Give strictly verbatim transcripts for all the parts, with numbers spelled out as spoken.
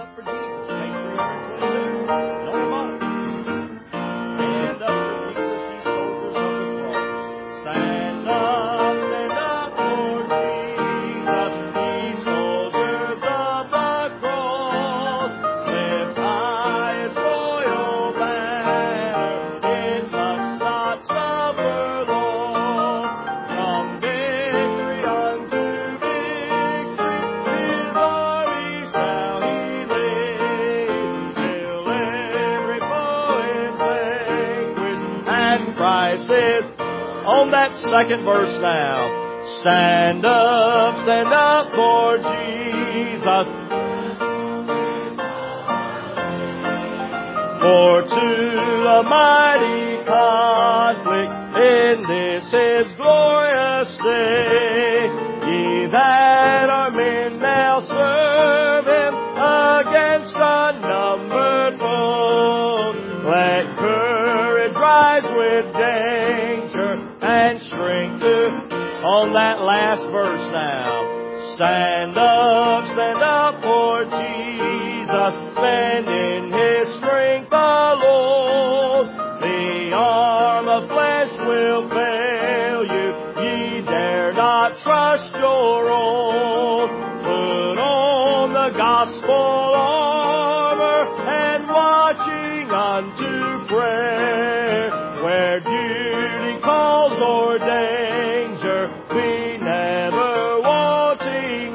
up for Jesus. Page three twenty-two. No remarks. Stand up for Jesus, you soldiers of the cross. Stand up, stand up for Jesus, ye soldiers of the cross. Lift high his royal banner, it must not suffer loss. From victory unto victory, his armies shall he lead, till every foe is vanquished, and Christ is on that second verse now. Stand up, stand up for Jesus. For to the mighty conflict in this his glorious day, ye that are men now serve him against unnumbered foes. Let courage rise with danger and strength to, on that last verse now. Stand up, stand up for Jesus, stand in his strength alone. The arm of flesh will fail you, ye dare not trust your own. Put on the gospel armor and watching unto prayer, where duty calls or danger, be never wanting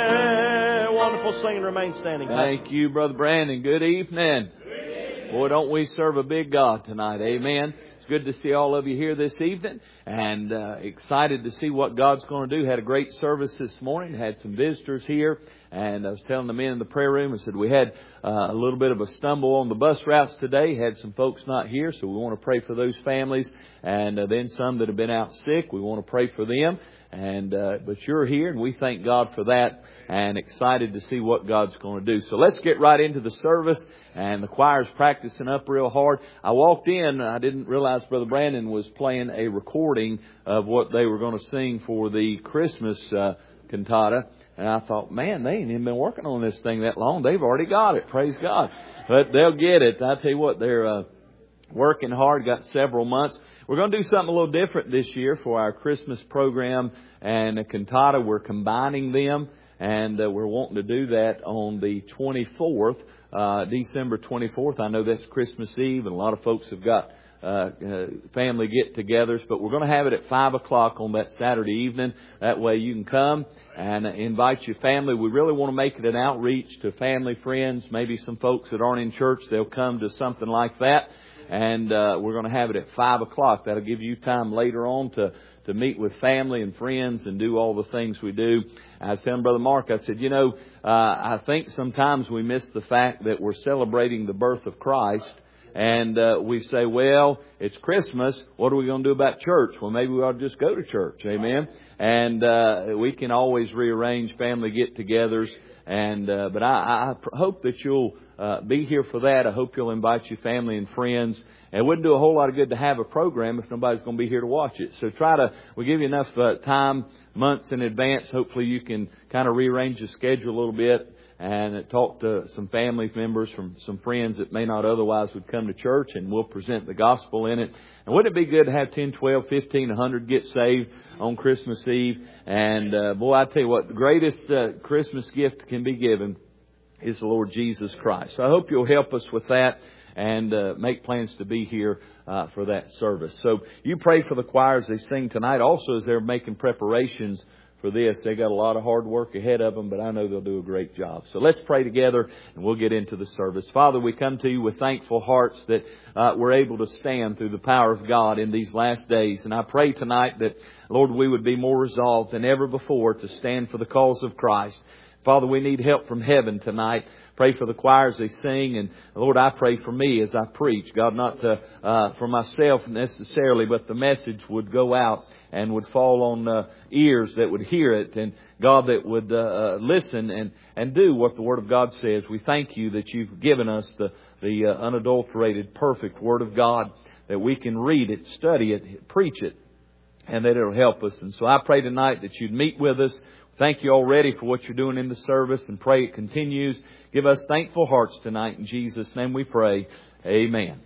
there. Wonderful singing. Remain standing. Thank you, Brother Brandon. Good evening. Boy, don't we serve a big God tonight. Amen. It's good to see all of you here this evening, and uh, excited to see what God's going to do. Had a great service this morning. Had some visitors here, and I was telling the men in the prayer room, I said we had uh, a little bit of a stumble on the bus routes today. Had some folks not here, so we want to pray for those families, and uh, then some that have been out sick. We want to pray for them. And uh, but you're here, and we thank God for that, and excited to see what God's going to do. So let's get right into the service. And the choir's practicing up real hard. I walked in, I didn't realize Brother Brandon was playing a recording of what they were going to sing for the Christmas uh, cantata. And I thought, man, they ain't even been working on this thing that long. They've already got it. Praise God. But they'll get it. I tell you what, they're uh, working hard, got several months. We're going to do something a little different this year for our Christmas program and a cantata. We're combining them, and uh, we're wanting to do that on the twenty-fourth, uh, December twenty-fourth. I know that's Christmas Eve, and a lot of folks have got uh, uh, family get-togethers, but we're going to have it at five o'clock on that Saturday evening. That way you can come and invite your family. We really want to make it an outreach to family, friends, maybe some folks that aren't in church. They'll come to something like that. And uh, we're going to have it at five o'clock. That'll give you time later on to, to meet with family and friends and do all the things we do. I was telling Brother Mark, I said, you know, uh, I think sometimes we miss the fact that we're celebrating the birth of Christ. And uh, we say, well, it's Christmas. What are we going to do about church? Well, maybe we ought to just go to church. Amen. And uh, we can always rearrange family get-togethers. And uh, but I, I hope that you'll uh, be here for that. I hope you'll invite your family and friends. And it wouldn't do a whole lot of good to have a program if nobody's going to be here to watch it. So try to, we'll give you enough uh, time, months in advance. Hopefully you can kind of rearrange your schedule a little bit and talk to some family members, from some friends that may not otherwise would come to church, and we'll present the gospel in it. And wouldn't it be good to have ten, twelve, fifteen, one hundred get saved on Christmas Eve? And uh, boy, I tell you what, the greatest uh, Christmas gift can be given is the Lord Jesus Christ. So I hope you'll help us with that and uh, make plans to be here uh, for that service. So you pray for the choir as they sing tonight. Also, as they're making preparations for this, they got a lot of hard work ahead of them, but I know they'll do a great job. So let's pray together, and we'll get into the service. Father, we come to you with thankful hearts that uh, we're able to stand through the power of God in these last days. And I pray tonight that, Lord, we would be more resolved than ever before to stand for the cause of Christ. Father, we need help from heaven tonight. Pray for the choir as they sing. And Lord, I pray for me as I preach. God, not to, uh, for myself necessarily, but the message would go out and would fall on uh, ears that would hear it. And God, that would uh, uh, listen and, and do what the Word of God says. We thank you that you've given us the, the uh, unadulterated, perfect Word of God, that we can read it, study it, preach it, and that it'll help us. And so I pray tonight that you'd meet with us. Thank you already for what you're doing in the service, and pray it continues. Give us thankful hearts tonight. In Jesus' name we pray. Amen.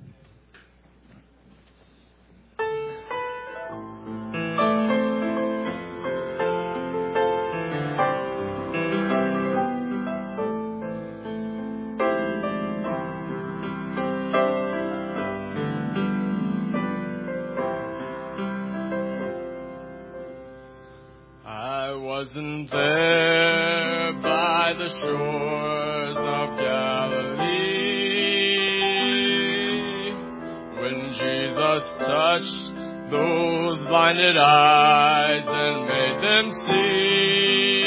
Wasn't there by the shores of Galilee when Jesus touched those blinded eyes and made them see?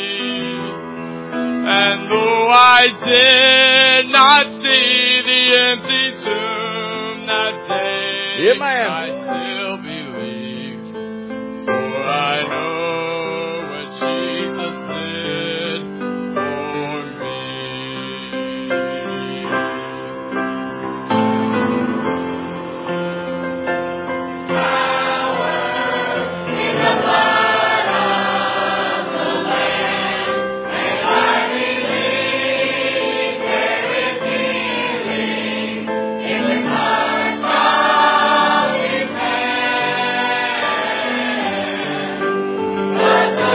And though I did not see the empty tomb that day, yeah, man. I still believed, for I know Jesus did for me. Power in the blood of the Lamb, and I believe there is healing in the touch of His hand. But the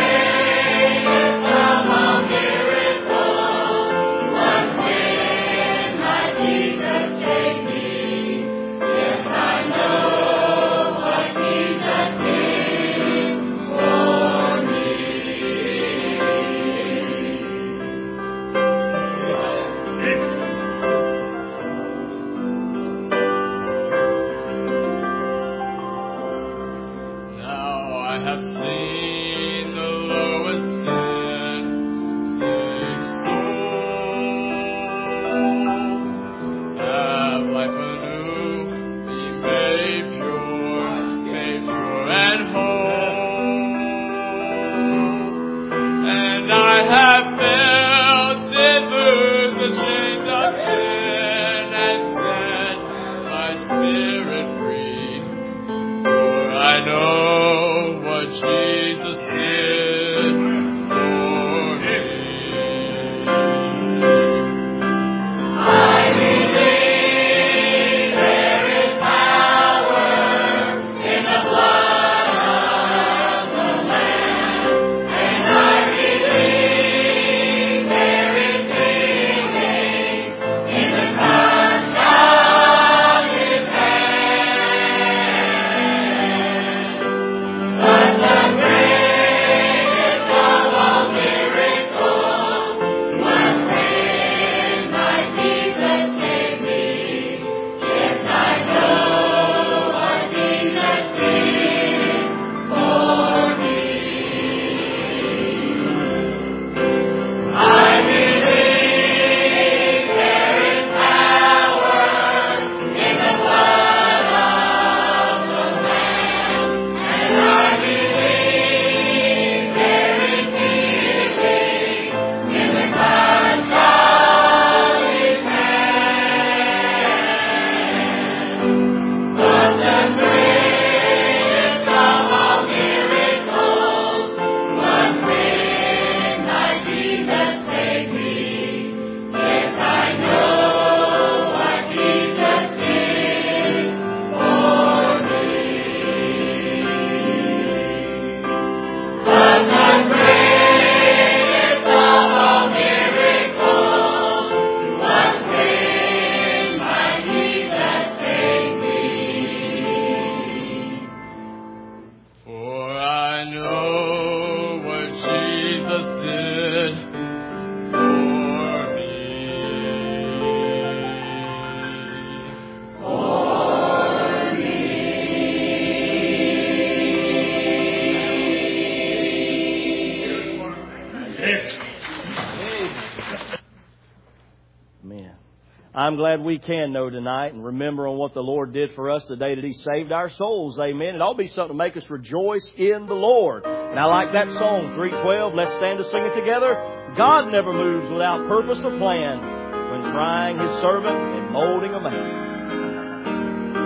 I'm glad we can know tonight and remember on what the Lord did for us the day that He saved our souls. Amen. It ought to be something to make us rejoice in the Lord. And I like that song, three twelve. Let's stand to sing it together. God never moves without purpose or plan when trying His servant and molding a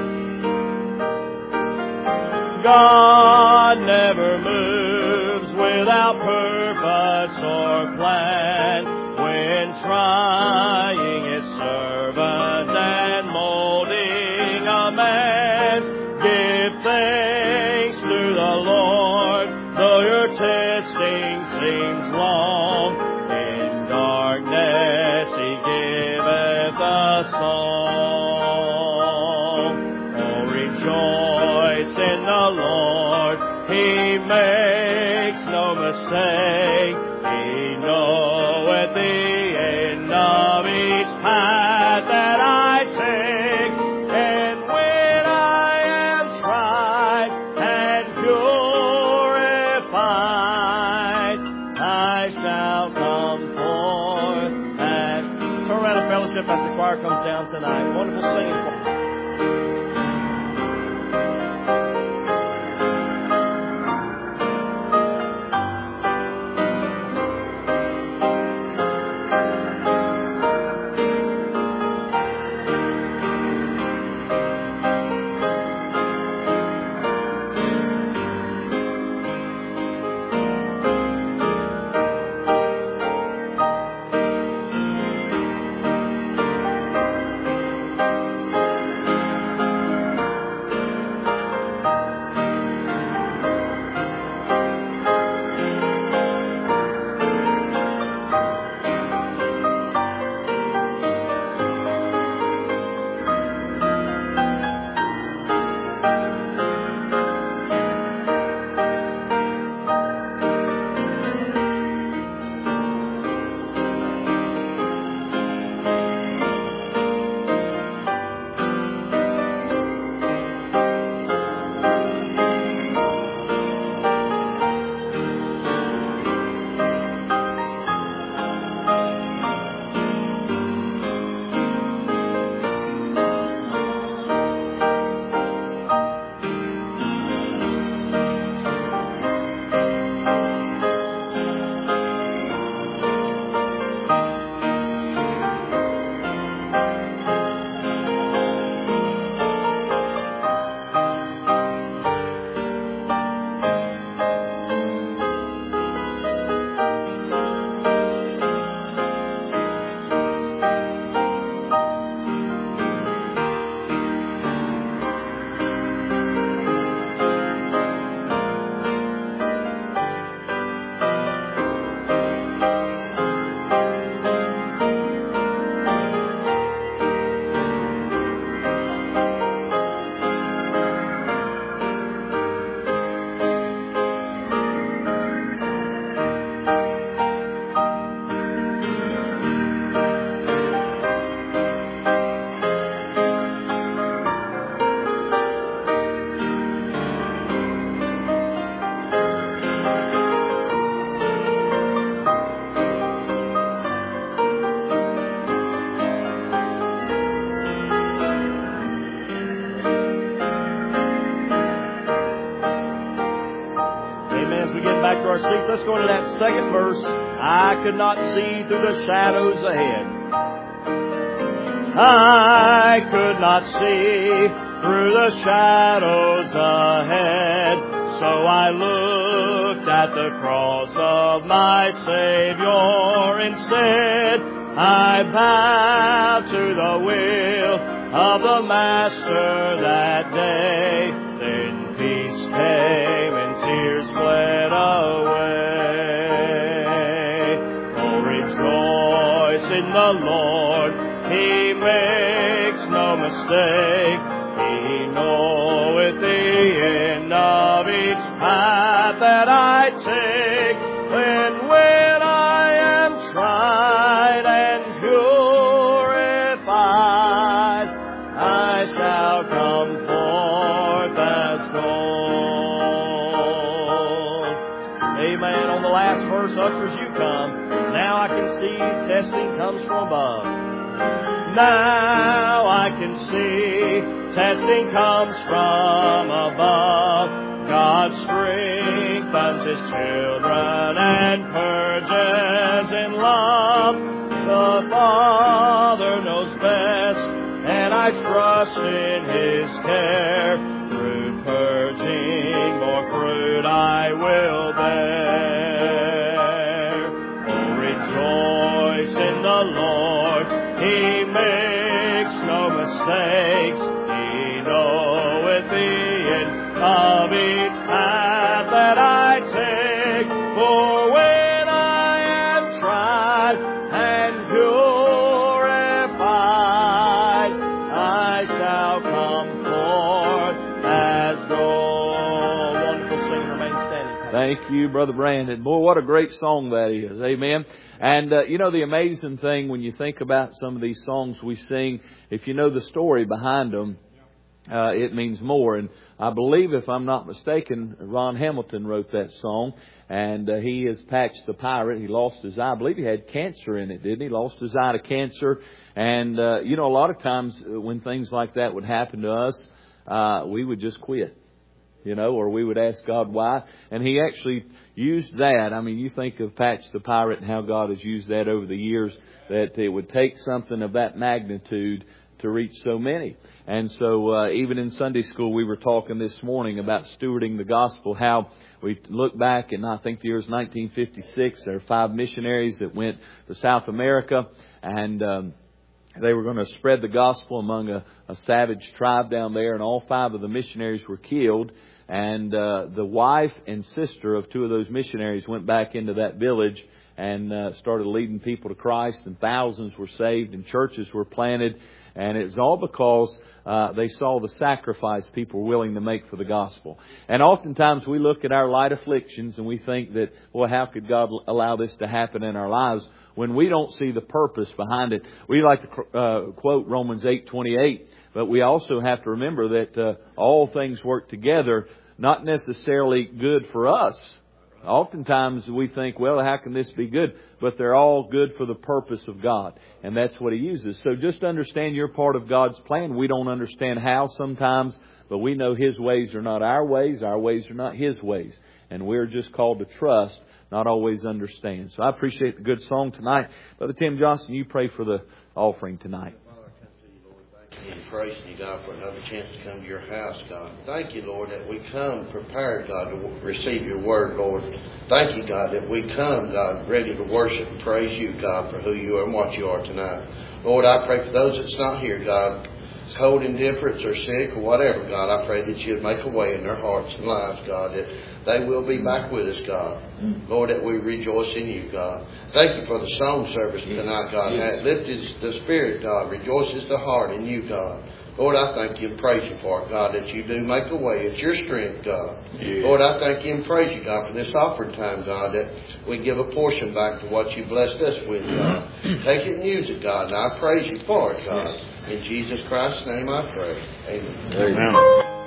man. God never moves when without purpose or plan, when trying His servant and molding a man. Give thanks to the Lord, though your testing seems long. In darkness He giveth a song. Oh, rejoice in the Lord, He makes no mistake. He knoweth the end of each path that I take. And when I am tried and purified, I shall come forth. And turn around and fellowship as the choir comes down tonight. Wonderful singing for you. Let's go into that second verse. I could not see through the shadows ahead. I could not see through the shadows ahead. So I looked at the cross of my Savior instead. I bowed to the will of the Master that day. Then peace came and tears fled away. Oh, rejoice in the Lord, He makes no mistake. He knoweth the end of each path that I take. And when I am tried and purified, I shall come forth as gold. Amen. On the last verse, ushers, you come. Now I can see testing comes from above. Now I can see testing comes from above. God strengthens His children and purges in love. The Father knows best, and I trust in His care. Through purging, more fruit I will bear. Lord. He makes no mistakes. He knoweth the end of each path that I take. For when I am tried and purified, I shall come forth as gold. Wonderful singer, remain standing. Thank you, Brother Brandon. Boy, what a great song that is. Amen. And, uh, you know, the amazing thing when you think about some of these songs we sing, if you know the story behind them, uh, it means more. And I believe, if I'm not mistaken, Ron Hamilton wrote that song. And uh, he is Patch the Pirate. He lost his eye. I believe he had cancer in it, didn't he? Lost his eye to cancer. And, uh, you know, a lot of times when things like that would happen to us, uh, we would just quit. You know, or we would ask God why. And He actually used that. I mean, you think of Patch the Pirate and how God has used that over the years, that it would take something of that magnitude to reach so many. And so uh, even in Sunday school, we were talking this morning about stewarding the gospel, how we look back, and I think the year is nineteen fifty-six. There are five missionaries that went to South America, and um, they were going to spread the gospel among a, a savage tribe down there, and all five of the missionaries were killed. And uh, the wife and sister of two of those missionaries went back into that village and uh, started leading people to Christ, and thousands were saved and churches were planted. And it's all because uh, they saw the sacrifice people were willing to make for the gospel. And oftentimes we look at our light afflictions and we think that, well, how could God allow this to happen in our lives, when we don't see the purpose behind it? We like to uh, quote Romans eight twenty-eight, but we also have to remember that uh, all things work together, not necessarily good for us. Oftentimes we think, well, how can this be good? But they're all good for the purpose of God. And that's what He uses. So just understand you're part of God's plan. We don't understand how sometimes, but we know His ways are not our ways. Our ways are not His ways. And we're just called to trust, not always understand. So I appreciate the good song tonight. Brother Tim Johnson, you pray for the offering tonight. And praising you, God, for another chance to come to your house, God. Thank you, Lord, that we come prepared, God, to receive your word, Lord. Thank you, God, that we come, God, ready to worship and praise you, God, for who you are and what you are tonight. Lord, I pray for those that's not here, God, cold indifference or sick or whatever, God, I pray that you'd make a way in their hearts and lives, God, that they will be back with us, God. Lord, that we rejoice in you, God. Thank you for the song service tonight, God. It lifts the spirit, God, rejoices the heart in you, God. Lord, I thank you and praise you for it, God, that you do make a way. It's your strength, God. Yeah. Lord, I thank you and praise you, God, for this offering time, God, that we give a portion back to what you blessed us with, God. Take it and use it, God, and I praise you for it, God. In Jesus Christ's name I pray. Amen. Amen.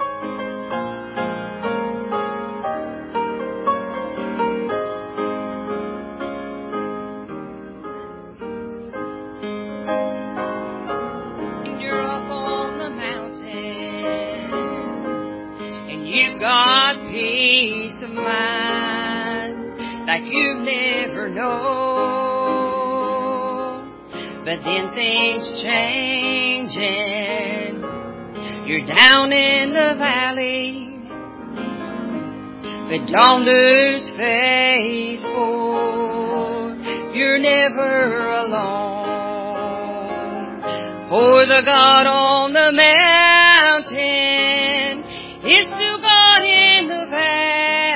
You never know, but then things change and you're down in the valley, but don't lose faith, for you're never alone. For the God on the mountain is still God in the valley.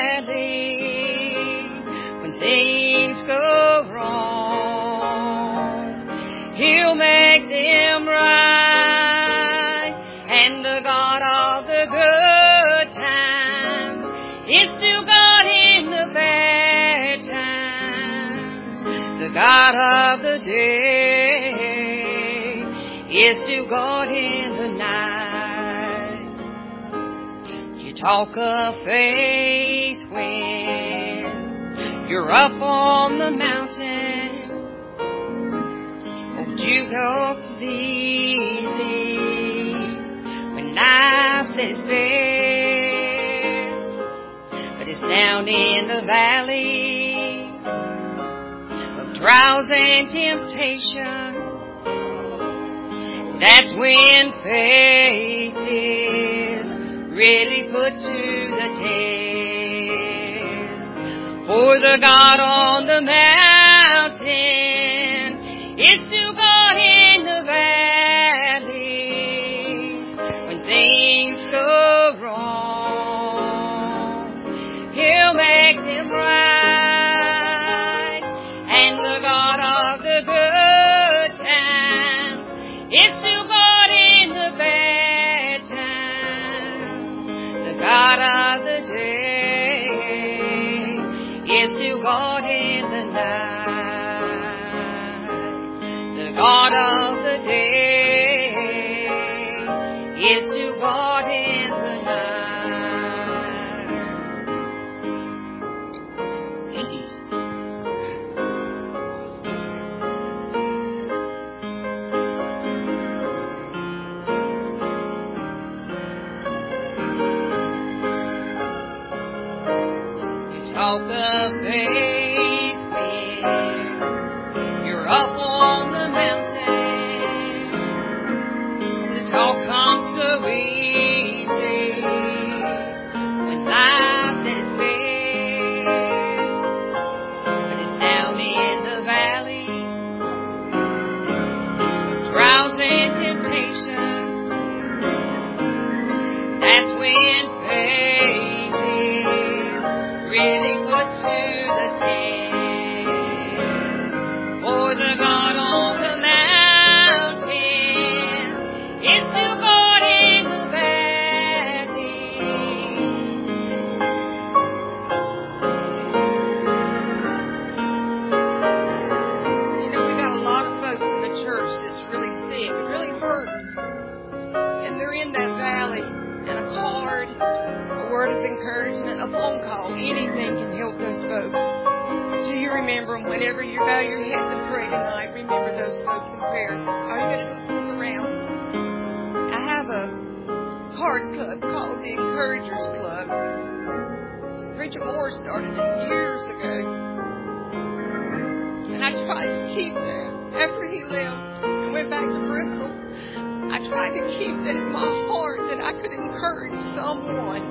Things go wrong, He'll make them right, and the God of the good times is still God in the bad times. The God of the day is still God in the night. You talk of faith when you're up on the mountain. Oh, you go easy when life says best, but it's down in the valley of trials and temptation. That's when faith is really put to the test. For the God on the mountain is still things go wrong, He'll make them right. And the God of the good times is still God in the bad times. The God of the day is still God in the night. The God of the day is still God in the night. You talk of faith when you're up on the mountain. The talk comes so easy when life is best. But it's down in the valley of trials and temptation. That's when faith is really put to the test. For the God on the mountain is still God in the valley. You know, we got a lot of folks in the church that's really sick, really hurting, and they're in that valley. And a card, a word of encouragement, a phone call, anything can help those folks. So you remember them whenever you bow your heads and pray tonight. Remember those folks in prayer. All you got to do is look around. I have a card club called the Encouragers Club. Preacher Moore started it years ago. And I tried to keep that after he left and went back to Bristol. I tried to keep that in my heart that I could encourage someone.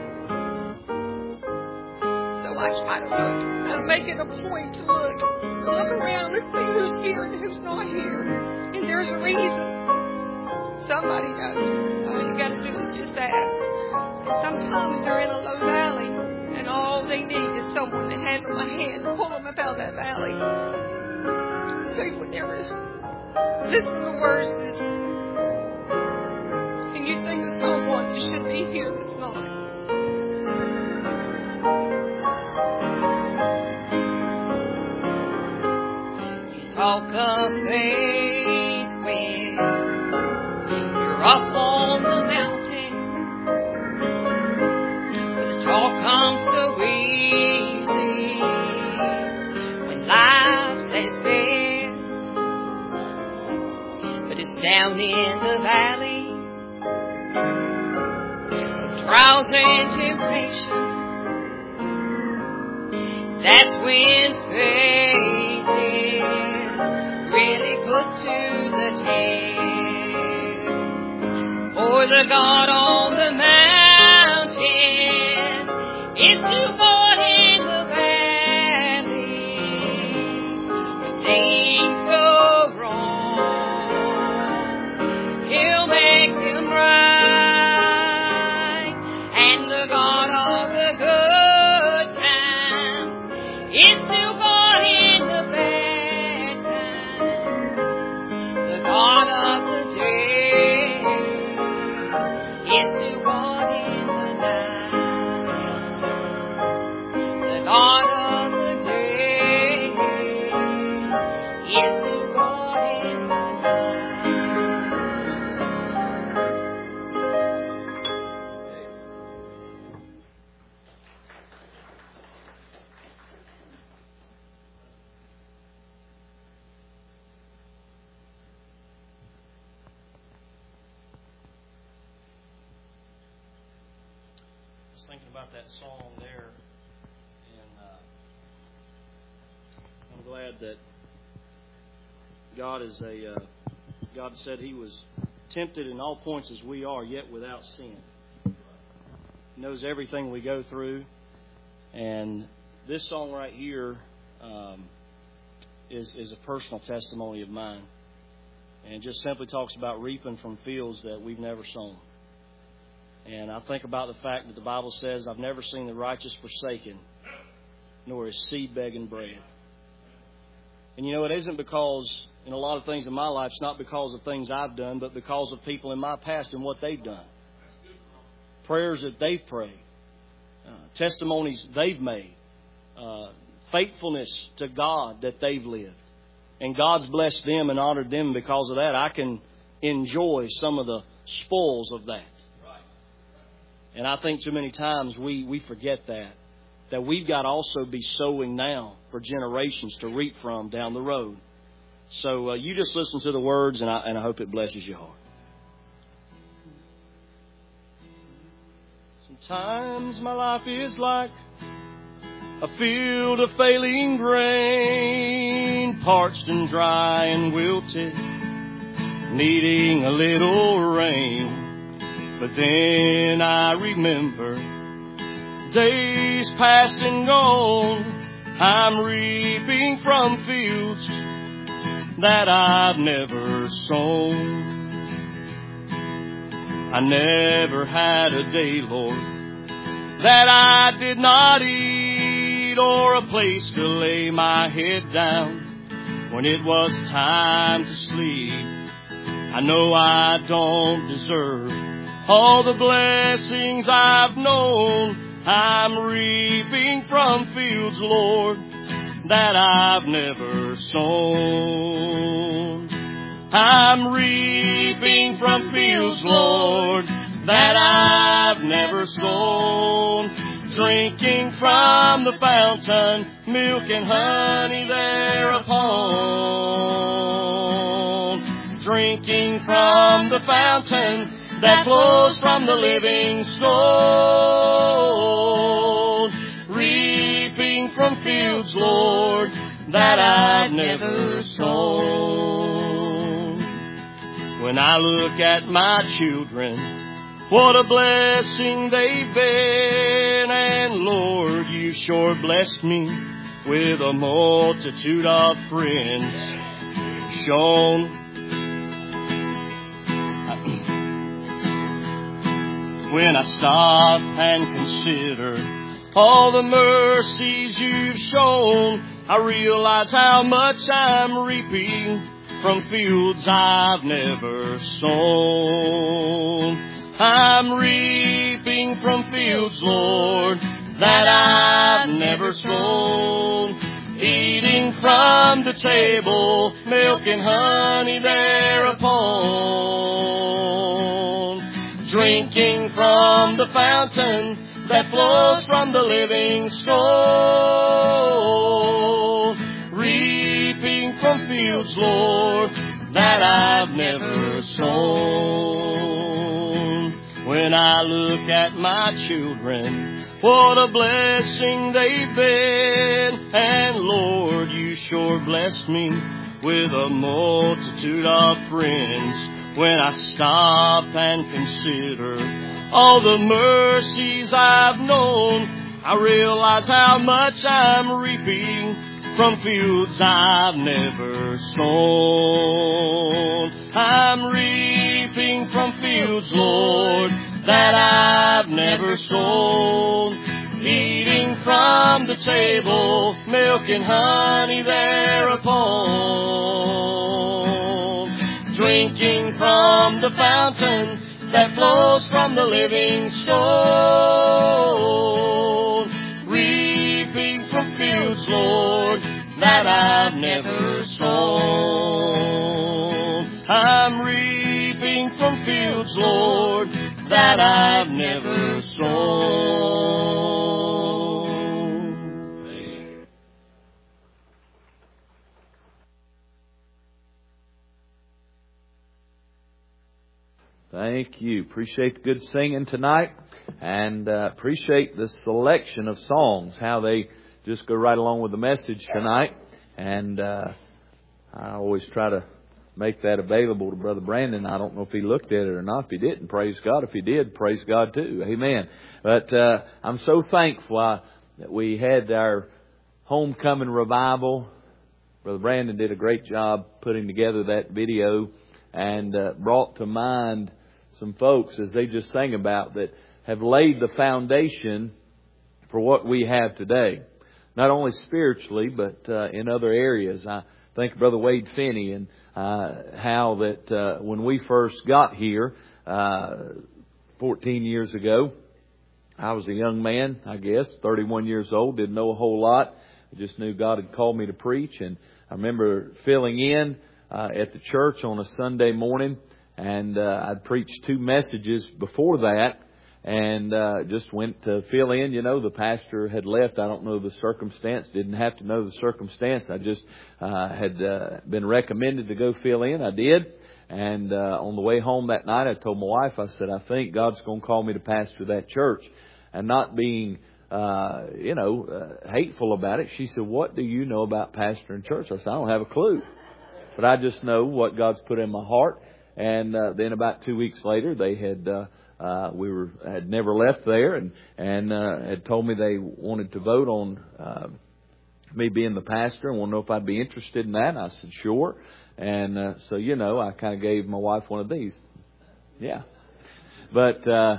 So I try to look. I make it a point to look. To look around and see who's here and who's not here. And there's a reason. Somebody knows. All you got to do is just ask. And sometimes they're in a low valley, and all they need is someone to hand them a hand and pull them up out of that valley. So you would never listen to words this. And you think of someone that should be here that's not. You talk of faith when you're up on the mountain, but the talk comes so easy when life's at its best. But it's down in the valley, trials and temptation. That's when faith is really put to the test. For the God on the mountain is still God in the valley. When things go wrong, He'll make them right. It's still God in the bad times. The God of the day is still God in the night. The God of the day is still God in the Thinking about that song there, and uh, I'm glad that God is a uh, God said He was tempted in all points as we are, yet without sin. He knows everything we go through, and this song right here um, is is a personal testimony of mine, and it just simply talks about reaping from fields that we've never sown. And I think about the fact that the Bible says, I've never seen the righteous forsaken, nor his seed begging bread. And you know, it isn't because, in a lot of things in my life, it's not because of things I've done, but because of people in my past and what they've done. Prayers that they've prayed. Uh, testimonies they've made. Uh, faithfulness to God that they've lived. And God's blessed them and honored them. Because of that, I can enjoy some of the spoils of that. And I think too many times we, we forget that. That we've got to also be sowing now for generations to reap from down the road. So uh, you just listen to the words, and I, and I hope it blesses your heart. Sometimes my life is like a field of failing grain, parched and dry and wilted, needing a little rain. But then I remember days past and gone. I'm reaping from fields that I've never sown. I never had a day, Lord, that I did not eat, or a place to lay my head down when it was time to sleep. I know I don't deserve all the blessings I've known. I'm reaping from fields, Lord, that I've never sown. I'm reaping from fields, Lord, that I've never sown. Drinking from the fountain, milk and honey thereupon. Drinking from the fountain that flows from the living stone. Reaping from fields, Lord, that I've never sown. When I look at my children, what a blessing they've been. And Lord, you sure blessed me with a multitude of friends. Shown when I stop and consider all the mercies you've shown, I realize how much I'm reaping from fields I've never sown. I'm reaping from fields, Lord, that I've never sown. Eating from the table, milk and honey thereupon. Drinking from the fountain that flows from the living stone. Reaping from fields, Lord, that I've never sown. When I look at my children, what a blessing they've been. And Lord, you sure blessed me with a multitude of friends. When I stop and consider all the mercies I've known, I realize how much I'm reaping from fields I've never sown. I'm reaping from fields, Lord, that I've never sown. Eating from the table, milk and honey thereupon. Drinking from the fountain that flows from the living stone. Reaping from fields, Lord, that I've never sown. I'm reaping from fields, Lord, that I've never sown. Thank you. Appreciate the good singing tonight, and uh, appreciate the selection of songs, how they just go right along with the message tonight. And uh, I always try to make that available to Brother Brandon. I don't know if he looked at it or not. If he didn't, praise God. If he did, praise God too. Amen. But uh, I'm so thankful uh, that we had our homecoming revival. Brother Brandon did a great job putting together that video, and uh, brought to mind some folks, as they just sang about, that have laid the foundation for what we have today. Not only spiritually, but uh, in other areas. I think of Brother Wade Finney and uh, how that uh, when we first got here uh, fourteen years ago, I was a young man, I guess, thirty-one years old, didn't know a whole lot. I just knew God had called me to preach. And I remember filling in uh, at the church on a Sunday morning, and uh, I'd preached two messages before that. And uh just went to fill in. You know, the pastor had left. I don't know the circumstance. Didn't have to know the circumstance. I just uh had uh, been recommended to go fill in. I did. And uh on the way home that night, I told my wife, I said, I think God's going to call me to pastor that church. And not being, uh you know, uh, hateful about it, she said, what do you know about pastoring church? I said, I don't have a clue. But I just know what God's put in my heart. And uh, then about two weeks later, they had... Uh, Uh, we were had never left there, and and uh, had told me they wanted to vote on uh, me being the pastor and wanted to know if I'd be interested in that. And I said sure, and uh, so you know I kind of gave my wife one of these, yeah. But uh,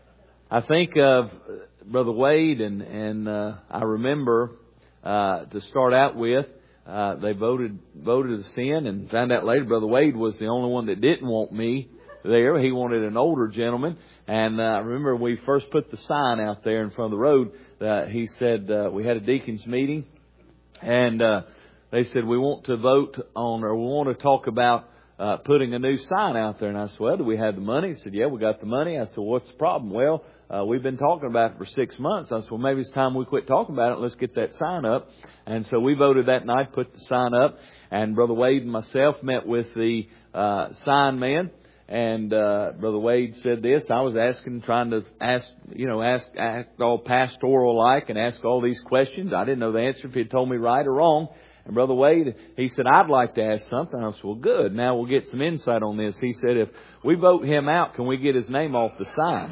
I think of Brother Wade, and and uh, I remember uh, to start out with. Uh, they voted voted us in, and found out later Brother Wade was the only one that didn't want me there. He wanted an older gentleman. And uh, I remember when we first put the sign out there in front of the road, uh, he said, uh, we had a deacons meeting, and uh, they said, we want to vote on, or we want to talk about uh, putting a new sign out there. And I said, well, do we have the money? He said, yeah, we got the money. I said, well, what's the problem? Well, uh, we've been talking about it for six months. I said, well, maybe it's time we quit talking about it. Let's get that sign up. And so we voted that night, put the sign up, and Brother Wade and myself met with the uh, sign man. And uh Brother Wade said this. I was asking, trying to ask, you know, ask, act all pastoral-like and ask all these questions. I didn't know the answer if he had told me right or wrong. And Brother Wade, he said, I'd like to ask something. I said, well, good. Now we'll get some insight on this. He said, if we vote him out, can we get his name off the sign?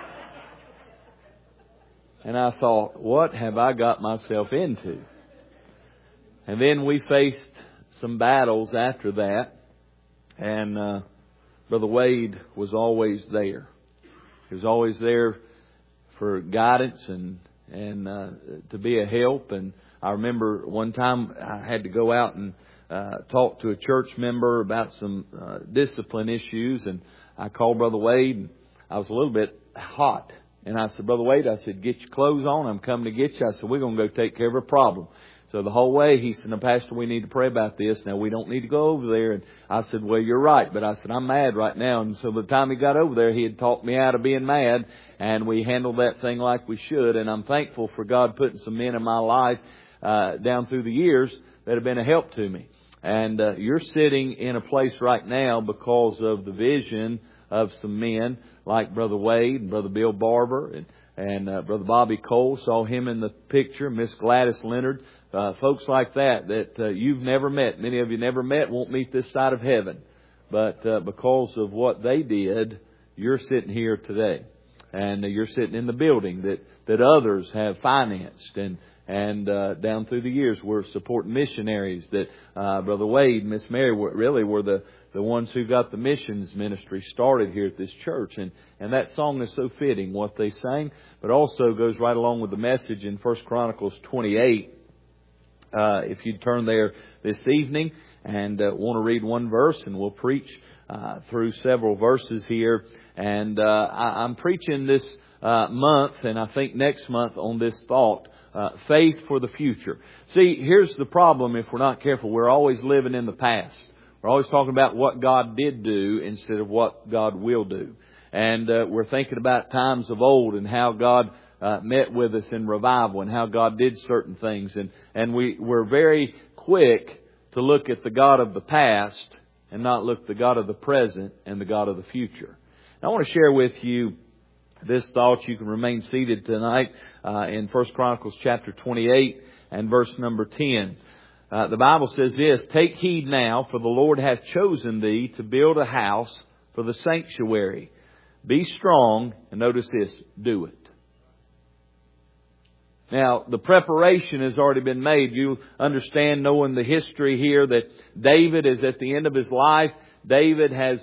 And I thought, what have I got myself into? And then we faced some battles after that. And, uh, Brother Wade was always there. He was always there for guidance and and uh, to be a help. And I remember one time I had to go out and uh, talk to a church member about some uh, discipline issues. And I called Brother Wade, and I was a little bit hot. And I said, Brother Wade, I said, get your clothes on. I'm coming to get you. I said, we're going to go take care of a problem. So the whole way he said, now, Pastor, we need to pray about this. Now, we don't need to go over there. And I said, well, you're right. But I said, I'm mad right now. And so by the time he got over there, he had talked me out of being mad. And we handled that thing like we should. And I'm thankful for God putting some men in my life uh, down through the years that have been a help to me. And uh, you're sitting in a place right now because of the vision of some men like Brother Wade and Brother Bill Barber and, and uh, Brother Bobby Cole. Saw him in the picture, Miss Gladys Leonard. Uh, folks like that, that uh, you've never met. Many of you never met, won't meet this side of heaven. But uh, because of what they did, you're sitting here today. And uh, you're sitting in the building that, that others have financed. And, and uh, down through the years, we're supporting missionaries that uh, Brother Wade and Miss Mary were, really were the, the ones who got the missions ministry started here at this church. And, and that song is so fitting, what they sang. But also goes right along with the message in First Chronicles twenty-eight. Uh, if you'd turn there this evening and uh, want to read one verse, and we'll preach uh, through several verses here. And uh, I, I'm preaching this uh, month, and I think next month, on this thought, uh, faith for the future. See, here's the problem if we're not careful. We're always living in the past. We're always talking about what God did do instead of what God will do. And uh, we're thinking about times of old and how God Uh, met with us in revival and how God did certain things. And, and we, we're very quick to look at the God of the past and not look at the God of the present and the God of the future. And I want to share with you this thought. You can remain seated tonight uh, in First Chronicles chapter twenty-eight and verse number ten. Uh, the Bible says this, take heed now, for the Lord hath chosen thee to build a house for the sanctuary. Be strong, and notice this, do it. Now, the preparation has already been made. You understand, knowing the history here, that David is at the end of his life. David has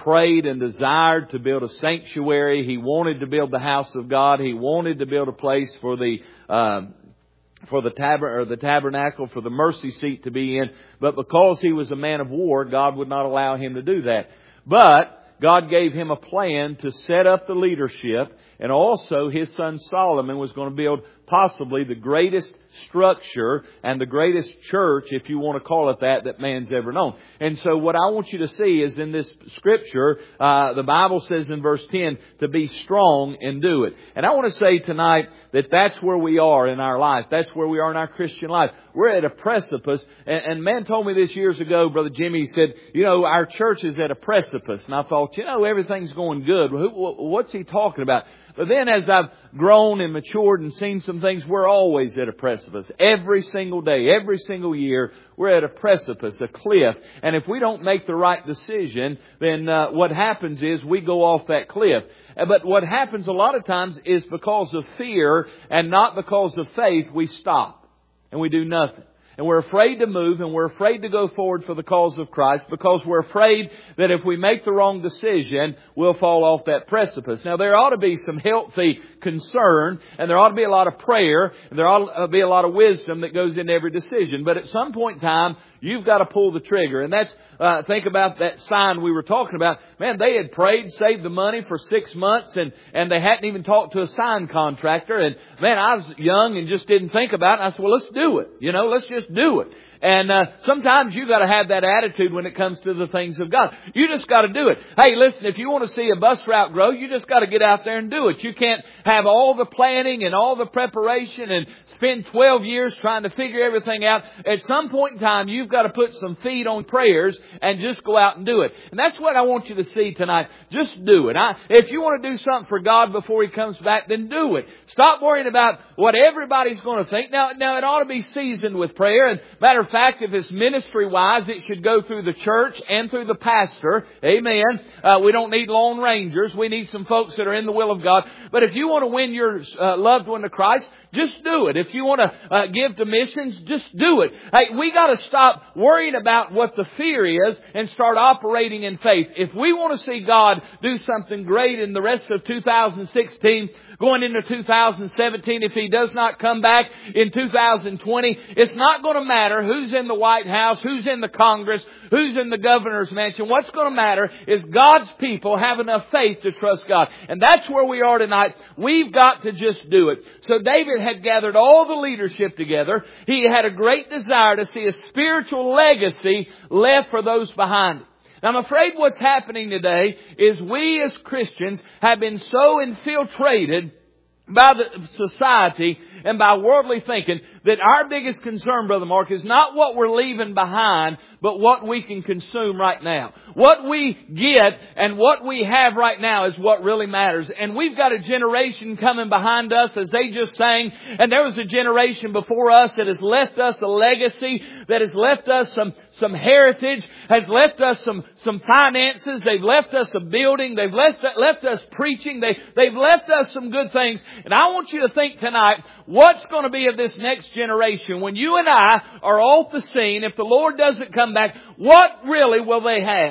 prayed and desired to build a sanctuary. He wanted to build the house of God. He wanted to build a place for the uh, for the tab- or the tabernacle, for the mercy seat to be in. But because he was a man of war, God would not allow him to do that. But God gave him a plan to set up the leadership, and also his son Solomon was going to build possibly the greatest structure and the greatest church, if you want to call it that, that man's ever known. And so what I want you to see is in this scripture, uh, the Bible says in verse ten, to be strong and do it. And I want to say tonight that that's where we are in our life. That's where we are in our Christian life. We're at a precipice. And, and man told me this years ago, Brother Jimmy, he said, you know, our church is at a precipice. And I thought, you know, everything's going good. Who, what's he talking about? But then as I've grown and matured and seen some things, we're always at a precipice. Every single day, every single year, we're at a precipice, a cliff. And if we don't make the right decision, then uh, what happens is we go off that cliff. But what happens a lot of times is because of fear and not because of faith, we stop and we do nothing. And we're afraid to move, and we're afraid to go forward for the cause of Christ because we're afraid that if we make the wrong decision, we'll fall off that precipice. Now, there ought to be some healthy concern, and there ought to be a lot of prayer, and there ought to be a lot of wisdom that goes into every decision. But at some point in time, you've got to pull the trigger. And that's, uh, think about that sign we were talking about. Man, they had prayed, saved the money for six months, and, and they hadn't even talked to a sign contractor. And man, I was young and just didn't think about it. And I said, well, let's do it. You know, let's just do it. And uh, sometimes you got to have that attitude when it comes to the things of God. You just got to do it. Hey, listen, if you want to see a bus route grow, you just got to get out there and do it. You can't have all the planning and all the preparation and spend twelve years trying to figure everything out. At some point in time, you've got to put some feet on prayers and just go out and do it. And that's what I want you to see tonight. Just do it. I, if you want to do something for God before He comes back, then do it. Stop worrying about what everybody's going to think. Now, now it ought to be seasoned with prayer. And matter of fact, if it's ministry-wise, it should go through the church and through the pastor. Amen. Uh, we don't need lone rangers. We need some folks that are in the will of God. But if you want to win your uh, loved one to Christ, just do it. If you want to uh, give to missions, just do it. Hey, we got to stop worrying about what the fear is and start operating in faith. If we want to see God do something great in the rest of two thousand sixteen, going into two thousand seventeen, if He does not come back in two thousand twenty, it's not going to matter who's in the White House, who's in the Congress, who's in the governor's mansion. What's going to matter is God's people have enough faith to trust God. And that's where we are tonight. We've got to just do it. So David had gathered all the leadership together. He had a great desire to see a spiritual legacy left for those behind him. Now, I'm afraid what's happening today is we as Christians have been so infiltrated by the society and by worldly thinking that our biggest concern, Brother Mark, is not what we're leaving behind, but what we can consume right now. What we get and what we have right now is what really matters. And we've got a generation coming behind us, as they just sang, and there was a generation before us that has left us a legacy, that has left us some, some heritage, has left us some, some finances, they've left us a building, they've left, left us preaching, they, they've left us some good things. And I want you to think tonight, what's going to be of this next generation when you and I are off the scene? If the Lord doesn't come back, what really will they have?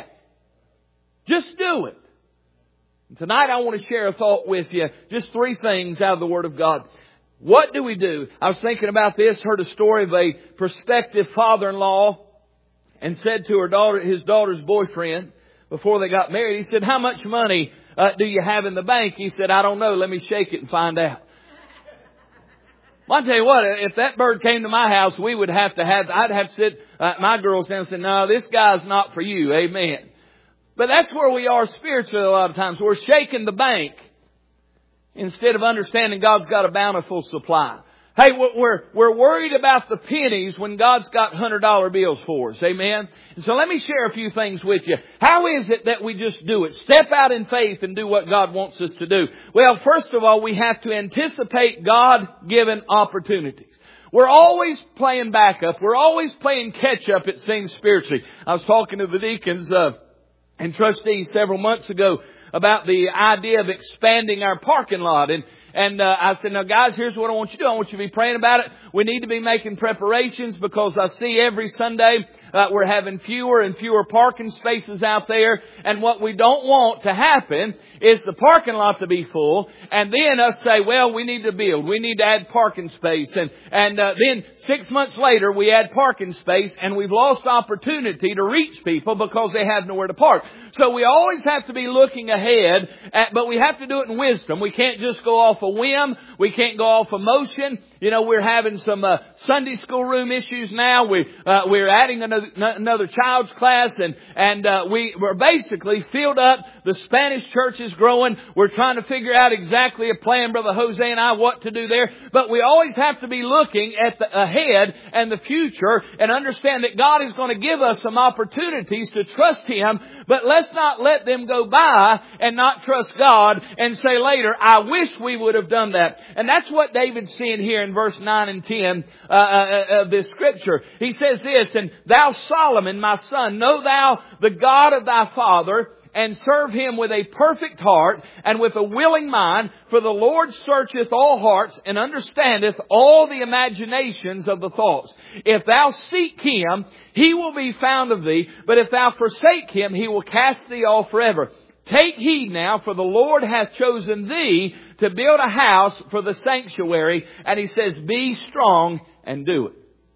Just do it. And tonight I want to share a thought with you. Just three things out of the Word of God. What do we do? I was thinking about this, heard a story of a prospective father-in-law and said to her daughter, his daughter's boyfriend, before they got married, he said, how much money uh, do you have in the bank? He said, I don't know. Let me shake it and find out. Well, I'll tell you what, if that bird came to my house, we would have to have, I'd have to sit uh, my girls down and say, no, this guy's not for you. Amen. But that's where we are spiritually a lot of times. We're shaking the bank instead of understanding God's got a bountiful supply. Hey, we're, we're worried about the pennies when God's got one hundred dollar bills for us. Amen. And so let me share a few things with you. How is it that we just do it? Step out in faith and do what God wants us to do. Well, first of all, we have to anticipate God-given opportunities. We're always playing backup. We're always playing catch-up, it seems, spiritually. I was talking to the deacons uh, and trustees several months ago about the idea of expanding our parking lot. And and uh, I said, now guys, here's what I want you to do. I want you to be praying about it. We need to be making preparations because I see every Sunday uh, we're having fewer and fewer parking spaces out there. And what we don't want to happen is the parking lot to be full, and then us say, well, we need to build. We need to add parking space. And, and uh, then six months later, we add parking space, and we've lost opportunity to reach people because they have nowhere to park. So we always have to be looking ahead, at, but we have to do it in wisdom. We can't just go off a whim. We can't go off emotion. You know, we're having some uh, Sunday school room issues now. We, uh, we're adding another, another child's class, and, and uh, we, we're basically filled up. The Spanish church is growing. We're trying to figure out exactly a plan, Brother Jose and I, what to do there. But we always have to be looking at the ahead and the future and understand that God is going to give us some opportunities to trust Him. But let's not let them go by and not trust God and say later, I wish we would have done that. And that's what David's seeing here in verse nine and ten uh, uh, of this scripture. He says this, and thou Solomon, my son, know thou the God of thy father, and serve Him with a perfect heart and with a willing mind. For the Lord searcheth all hearts and understandeth all the imaginations of the thoughts. If thou seek Him, He will be found of thee. But if thou forsake Him, He will cast thee off forever. Take heed now, for the Lord hath chosen thee to build a house for the sanctuary. And He says, be strong and do it.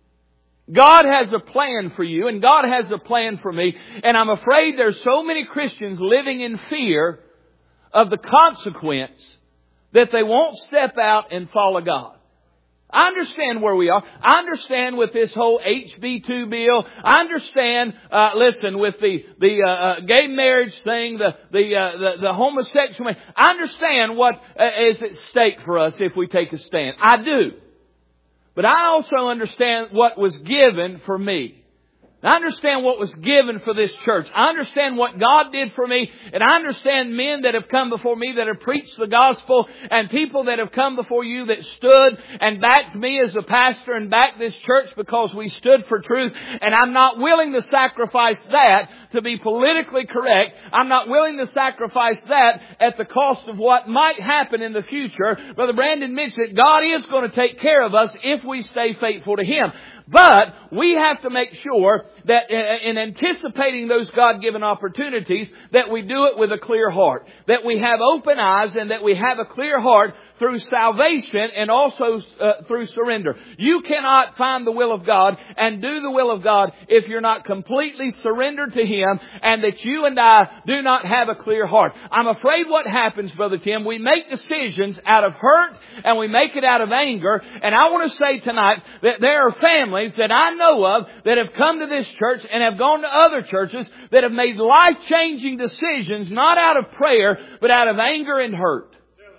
God has a plan for you, and God has a plan for me. And I'm afraid there's so many Christians living in fear of the consequence that they won't step out and follow God. I understand where we are. I understand with this whole H B two bill. I understand, uh, listen, with the, the, uh, uh, gay marriage thing, the, the, uh, the, the homosexual. I understand what uh, is at stake for us if we take a stand. I do. But I also understand what was given for me. I understand what was given for this church. I understand what God did for me. And I understand men that have come before me that have preached the gospel, and people that have come before you that stood and backed me as a pastor and backed this church because we stood for truth. And I'm not willing to sacrifice that to be politically correct. I'm not willing to sacrifice that at the cost of what might happen in the future. Brother Brandon mentioned God is going to take care of us if we stay faithful to Him. But we have to make sure that in anticipating those God-given opportunities, that we do it with a clear heart. That we have open eyes and that we have a clear heart through salvation and also uh, through surrender. You cannot find the will of God and do the will of God if you're not completely surrendered to Him, and that you and I do not have a clear heart. I'm afraid what happens, Brother Tim, we make decisions out of hurt and we make it out of anger. And I want to say tonight that there are families that I know of that have come to this church and have gone to other churches that have made life-changing decisions, not out of prayer, but out of anger and hurt.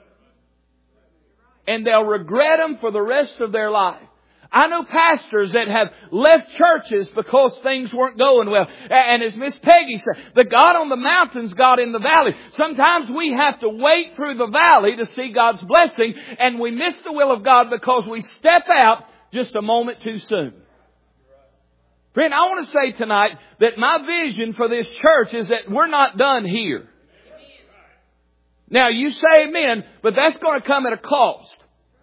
And they'll regret them for the rest of their life. I know pastors that have left churches because things weren't going well. And as Miss Peggy said, the God on the mountain's God in the valley. Sometimes we have to wait through the valley to see God's blessing, and we miss the will of God because we step out just a moment too soon. Friend, I want to say tonight that my vision for this church is that we're not done here. Now, you say amen, but that's going to come at a cost.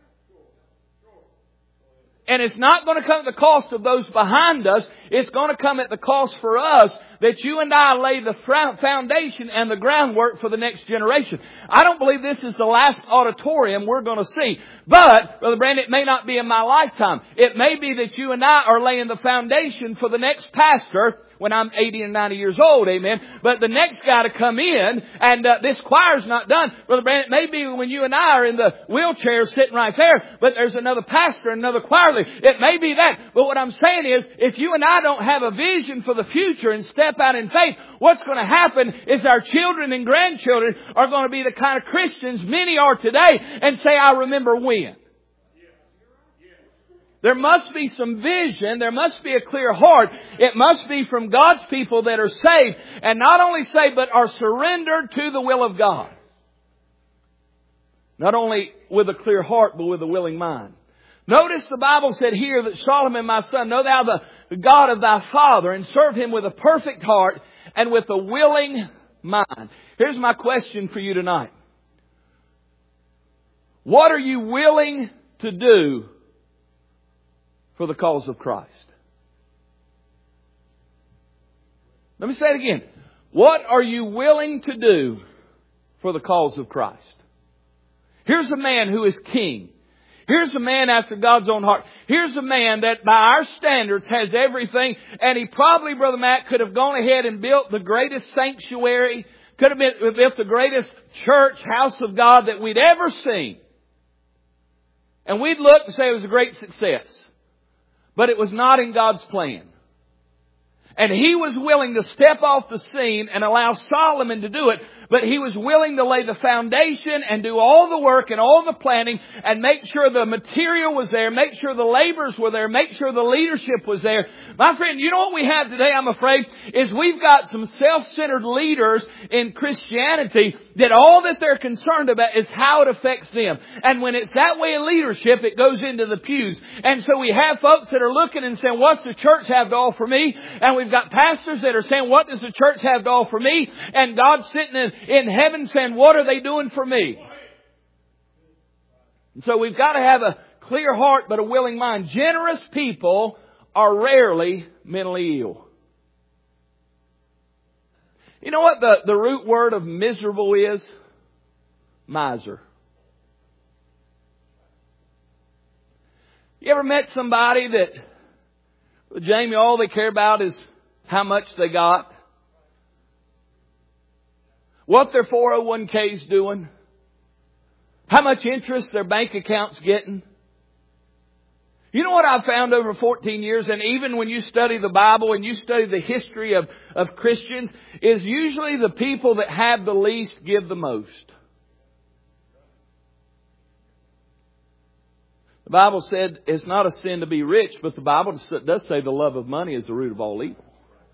And it's not going to come at the cost of those behind us. It's going to come at the cost for us that you and I lay the foundation and the groundwork for the next generation. I don't believe this is the last auditorium we're going to see. But, Brother Brandon, it may not be in my lifetime. It may be that you and I are laying the foundation for the next pastor when I'm eighty and ninety years old, amen. But the next guy to come in, and uh, this choir's not done. Brother Brandon, it may be when you and I are in the wheelchair sitting right there, but there's another pastor, another choir leader. It may be that. But what I'm saying is, if you and I don't have a vision for the future and step out in faith, what's going to happen is our children and grandchildren are going to be the kind of Christians many are today and say, I remember when. There must be some vision. There must be a clear heart. It must be from God's people that are saved, and not only saved, but are surrendered to the will of God. Not only with a clear heart, but with a willing mind. Notice the Bible said here that Solomon, my son, know thou the God of thy father, and serve Him with a perfect heart and with a willing mind. Here's my question for you tonight. What are you willing to do for the cause of Christ? Let me say it again. What are you willing to do for the cause of Christ? Here's a man who is king. Here's a man after God's own heart. Here's a man that by our standards has everything. And he probably, Brother Matt, could have gone ahead and built the greatest sanctuary. Could have built the greatest church, house of God that we'd ever seen. And we'd look and say it was a great success. But it was not in God's plan. And he was willing to step off the scene and allow Solomon to do it. But he was willing to lay the foundation and do all the work and all the planning and make sure the material was there, make sure the laborers were there, make sure the leadership was there. My friend, you know what we have today, I'm afraid, is we've got some self-centered leaders in Christianity that all that they're concerned about is how it affects them. And when it's that way in leadership, it goes into the pews. And so we have folks that are looking and saying, what's the church have to offer me? And we've got pastors that are saying, what does the church have to offer me? And God's sitting in in heaven saying, what are they doing for me? And so we've got to have a clear heart but a willing mind. Generous people are rarely mentally ill. You know what the, the root word of miserable is? Miser. You ever met somebody that, well, Jamie, all they care about is how much they got? What their four oh one k's doing? How much interest their bank account's getting? You know what I've found over fourteen years, and even when you study the Bible and you study the history of, of Christians, is usually the people that have the least give the most. The Bible said it's not a sin to be rich, but the Bible does say the love of money is the root of all evil.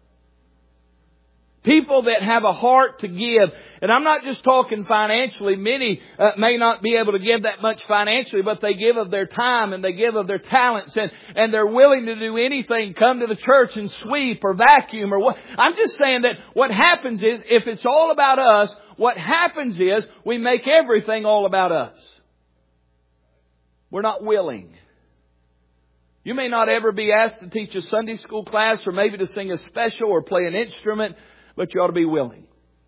People that have a heart to give. And I'm not just talking financially. Many uh, may not be able to give that much financially, but they give of their time and they give of their talents and, and they're willing to do anything, come to the church and sweep or vacuum or what. I'm just saying that what happens is, if it's all about us, what happens is we make everything all about us. We're not willing. You may not ever be asked to teach a Sunday school class or maybe to sing a special or play an instrument, but you ought to be willing.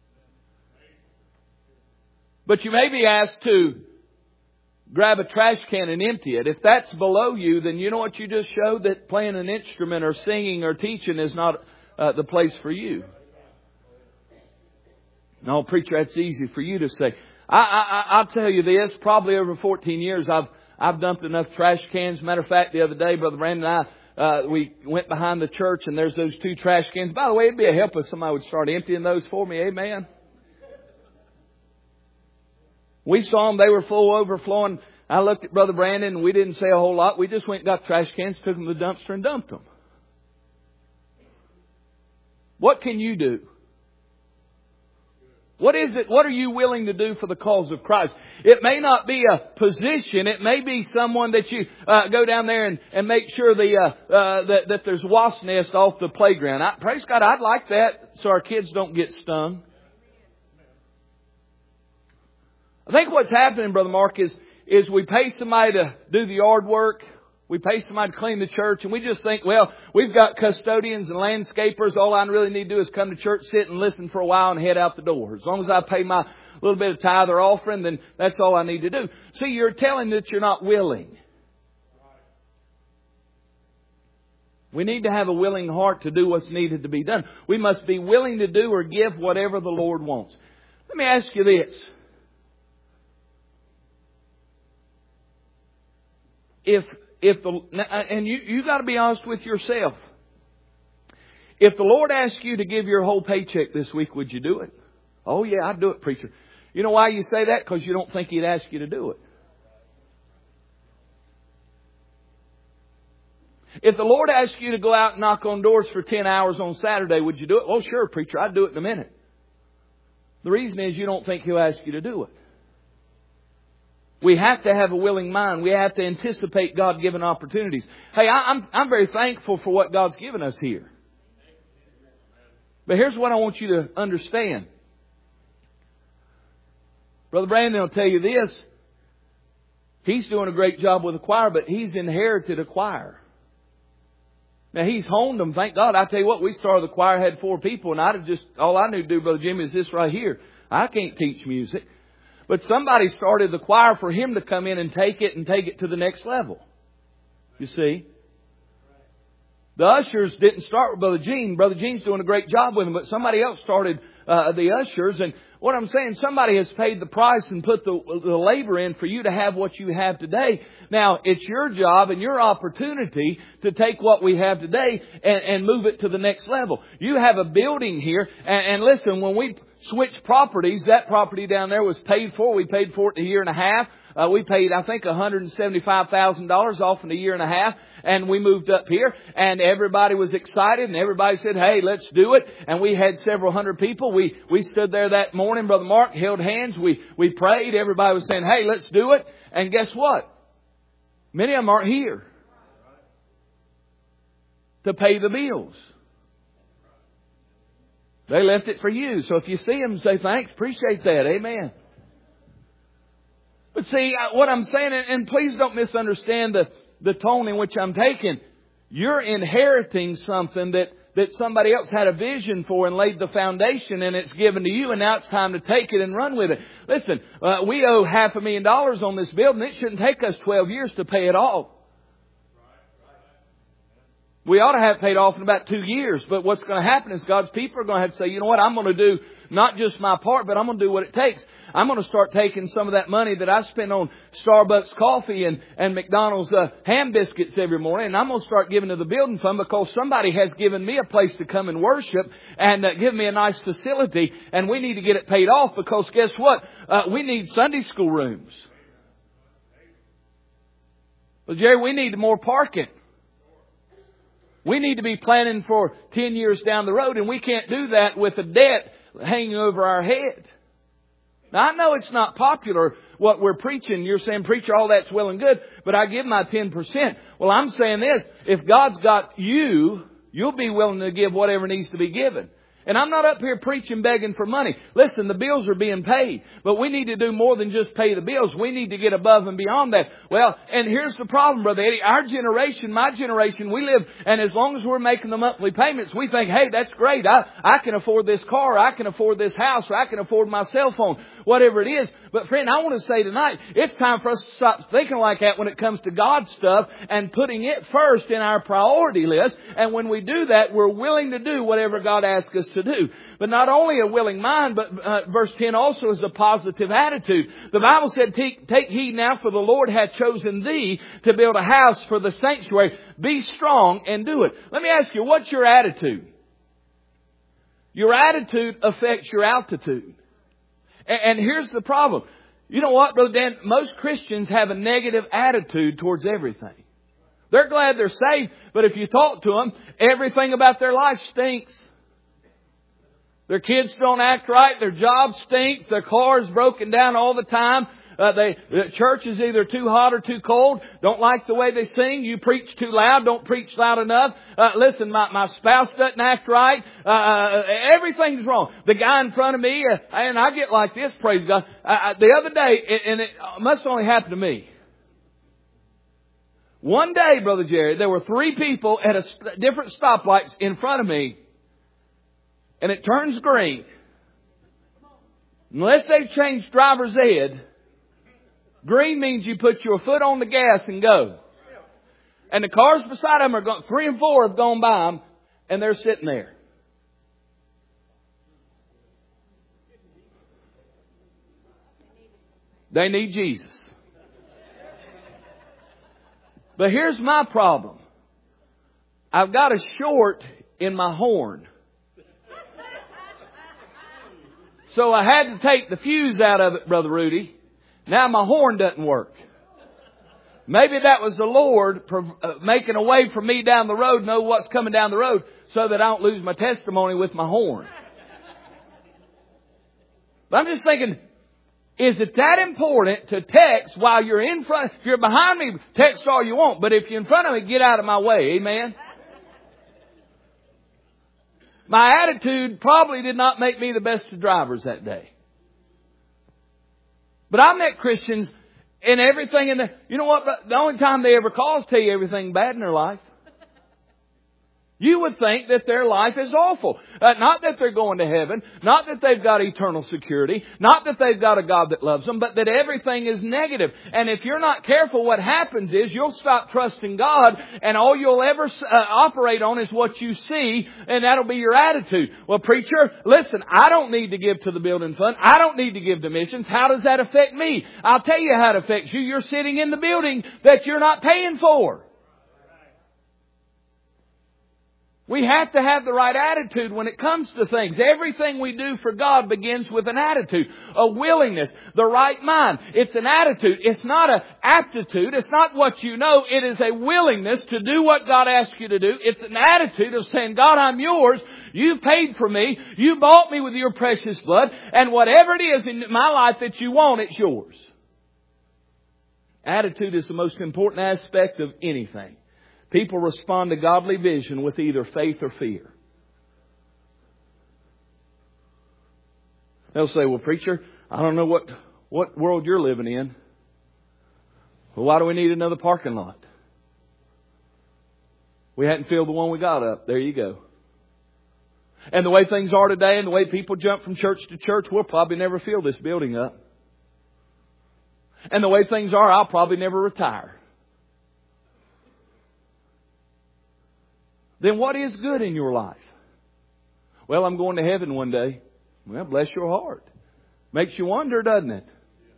But you may be asked to grab a trash can and empty it. If that's below you, then you know what you just showed? That playing an instrument or singing or teaching is not uh, the place for you. No, preacher, that's easy for you to say. I, I, I'll tell you this, probably over fourteen years, I've I've dumped enough trash cans. Matter of fact, the other day, Brother Brandon and I, Uh, we went behind the church and there's those two trash cans. By the way, it'd be a help if somebody would start emptying those for me. Amen. We saw them. They were full, overflowing. I looked at Brother Brandon and we didn't say a whole lot. We just went and got trash cans, took them to the dumpster and dumped them. What can you do? What is it? What are you willing to do for the cause of Christ? It may not be a position. It may be someone that you uh, go down there and, and make sure the uh, uh, that, that there's wasp nest off the playground. I, praise God, I'd like that so our kids don't get stung. I think what's happening, Brother Mark, is is we pay somebody to do the yard work. We pay somebody to clean the church, and we just think, well, we've got custodians and landscapers. All I really need to do is come to church, sit and listen for a while and head out the door. As long as I pay my little bit of tithe or offering, then that's all I need to do. See, you're telling that you're not willing. We need to have a willing heart to do what's needed to be done. We must be willing to do or give whatever the Lord wants. Let me ask you this. If If the and you you got to be honest with yourself. If the Lord asked you to give your whole paycheck this week, would you do it? Oh yeah, I'd do it, preacher. You know why you say that? Because you don't think He'd ask you to do it. If the Lord asked you to go out and knock on doors for ten hours on Saturday, would you do it? Oh sure, preacher, I'd do it in a minute. The reason is you don't think He'll ask you to do it. We have to have a willing mind. We have to anticipate God-given opportunities. Hey, I, I'm I'm very thankful for what God's given us here. But here's what I want you to understand. Brother Brandon will tell you this. He's doing a great job with the choir, but he's inherited a choir. Now, he's honed them. Thank God. I tell you what, we started the choir, had four people, and I'd have just, all I knew to do, Brother Jimmy, is this right here. I can't teach music. But somebody started the choir for him to come in and take it and take it to the next level. You see? The ushers didn't start with Brother Gene. Brother Gene's doing a great job with them, but somebody else started uh, the ushers. And what I'm saying, somebody has paid the price and put the, the labor in for you to have what you have today. Now, it's your job and your opportunity to take what we have today and, and move it to the next level. You have a building here, and, and listen, when we switched properties, that property down there was paid for. We paid for it in a year and a half. Uh, we paid, I think, one hundred seventy-five thousand dollars off in a year and a half. And we moved up here, and everybody was excited, and everybody said, hey, let's do it. And we had several hundred people. We we stood there that morning, Brother Mark, held hands. We, we prayed. Everybody was saying, hey, let's do it. And guess what? Many of them aren't here to pay the bills. They left it for you. So if you see them, say thanks. Appreciate that. Amen. But see, what I'm saying, and please don't misunderstand the, the tone in which I'm taking. You're inheriting something that, that somebody else had a vision for and laid the foundation, and it's given to you, and now it's time to take it and run with it. Listen, uh, we owe half a million dollars on this building. It shouldn't take us twelve years to pay it off. We ought to have paid off in about two years. But what's going to happen is God's people are going to have to say, you know what, I'm going to do not just my part, but I'm going to do what it takes. I'm going to start taking some of that money that I spend on Starbucks coffee and, and McDonald's uh, ham biscuits every morning, and I'm going to start giving to the building fund because somebody has given me a place to come and worship and uh, give me a nice facility, and we need to get it paid off because guess what? Uh, we need Sunday school rooms. Well, Jerry, we need more parking. We need to be planning for ten years down the road, and we can't do that with a debt hanging over our head. Now, I know it's not popular what we're preaching. You're saying, preacher, all that's well and good, but I give my ten percent. Well, I'm saying this. If God's got you, you'll be willing to give whatever needs to be given. And I'm not up here preaching, begging for money. Listen, the bills are being paid. But we need to do more than just pay the bills. We need to get above and beyond that. Well, and here's the problem, Brother Eddie. Our generation, my generation, we live, and as long as we're making the monthly payments, we think, hey, that's great. I, I can afford this car. I can afford this house. Or I can afford my cell phone. Whatever it is. But friend, I want to say tonight, it's time for us to stop thinking like that when it comes to God's stuff and putting it first in our priority list. And when we do that, we're willing to do whatever God asks us to do. But not only a willing mind, but uh, verse ten also is a positive attitude. The Bible said, take, take heed now, for the Lord hath chosen thee to build a house for the sanctuary. Be strong and do it. Let me ask you, what's your attitude? Your attitude affects your altitude. And here's the problem. You know what, Brother Dan? Most Christians have a negative attitude towards everything. They're glad they're saved, but if you talk to them, everything about their life stinks. Their kids don't act right. Their job stinks. Their car is broken down all the time. Uh, they, the church is either too hot or too cold. Don't like the way they sing. You preach too loud. Don't preach loud enough. Uh, listen, my, my spouse doesn't act right. Uh, everything's wrong. The guy in front of me, uh, and I get like this, praise God. Uh, the other day, and it must only happen to me. One day, Brother Jerry, there were three people at a st- different stoplights in front of me, and it turns green. Unless they've changed driver's ed, green means you put your foot on the gas and go. And the cars beside them are going, three and four have gone by them, and they're sitting there. They need Jesus. But here's my problem. I've got a short in my horn. So I had to take the fuse out of it, Brother Rudy. Now my horn doesn't work. Maybe that was the Lord making a way for me down the road, know what's coming down the road, so that I don't lose my testimony with my horn. But I'm just thinking, is it that important to text while you're in front? If you're behind me, text all you want. But if you're in front of me, get out of my way. Amen? My attitude probably did not make me the best of drivers that day. But I met Christians And everything in the, you know what, the only time they ever call is tell you everything bad in their life. You would think that their life is awful. Uh, not that they're going to heaven. Not that they've got eternal security. Not that they've got a God that loves them. But that everything is negative. And if you're not careful, what happens is you'll stop trusting God. And all you'll ever uh, operate on is what you see. And that'll be your attitude. Well, preacher, listen, I don't need to give to the building fund. I don't need to give to missions. How does that affect me? I'll tell you how it affects you. You're sitting in the building that you're not paying for. We have to have the right attitude when it comes to things. Everything we do for God begins with an attitude, a willingness, the right mind. It's an attitude. It's not an aptitude. It's not what you know. It is a willingness to do what God asks you to do. It's an attitude of saying, God, I'm yours. You paid for me. You bought me with your precious blood. And whatever it is in my life that you want, it's yours. Attitude is the most important aspect of anything. People respond to godly vision with either faith or fear. They'll say, well, preacher, I don't know what, what world you're living in. Well, why do we need another parking lot? We hadn't filled the one we got up. There you go. And the way things are today and the way people jump from church to church, we'll probably never fill this building up. And the way things are, I'll probably never retire. Then what is good in your life? Well, I'm going to heaven one day. Well, bless your heart. Makes you wonder, doesn't it?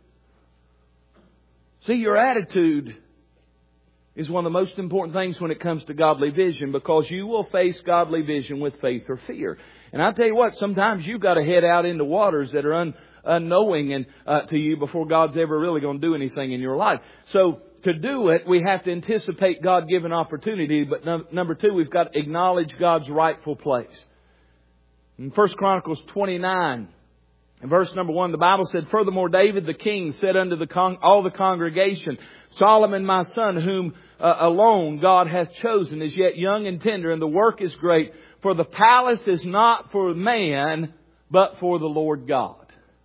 See, your attitude is one of the most important things when it comes to godly vision, because you will face godly vision with faith or fear. And I tell you what, sometimes you've got to head out into waters that are un, unknowing and uh, to you before God's ever really going to do anything in your life. So to do it, we have to anticipate God-given opportunity. But no, number two, we've got to acknowledge God's rightful place. In First Chronicles twenty-nine, in verse number one, the Bible said, furthermore, David the king said unto the con- all the congregation, Solomon my son, whom uh, alone God hath chosen, is yet young and tender, and the work is great. For the palace is not for man, but for the Lord God.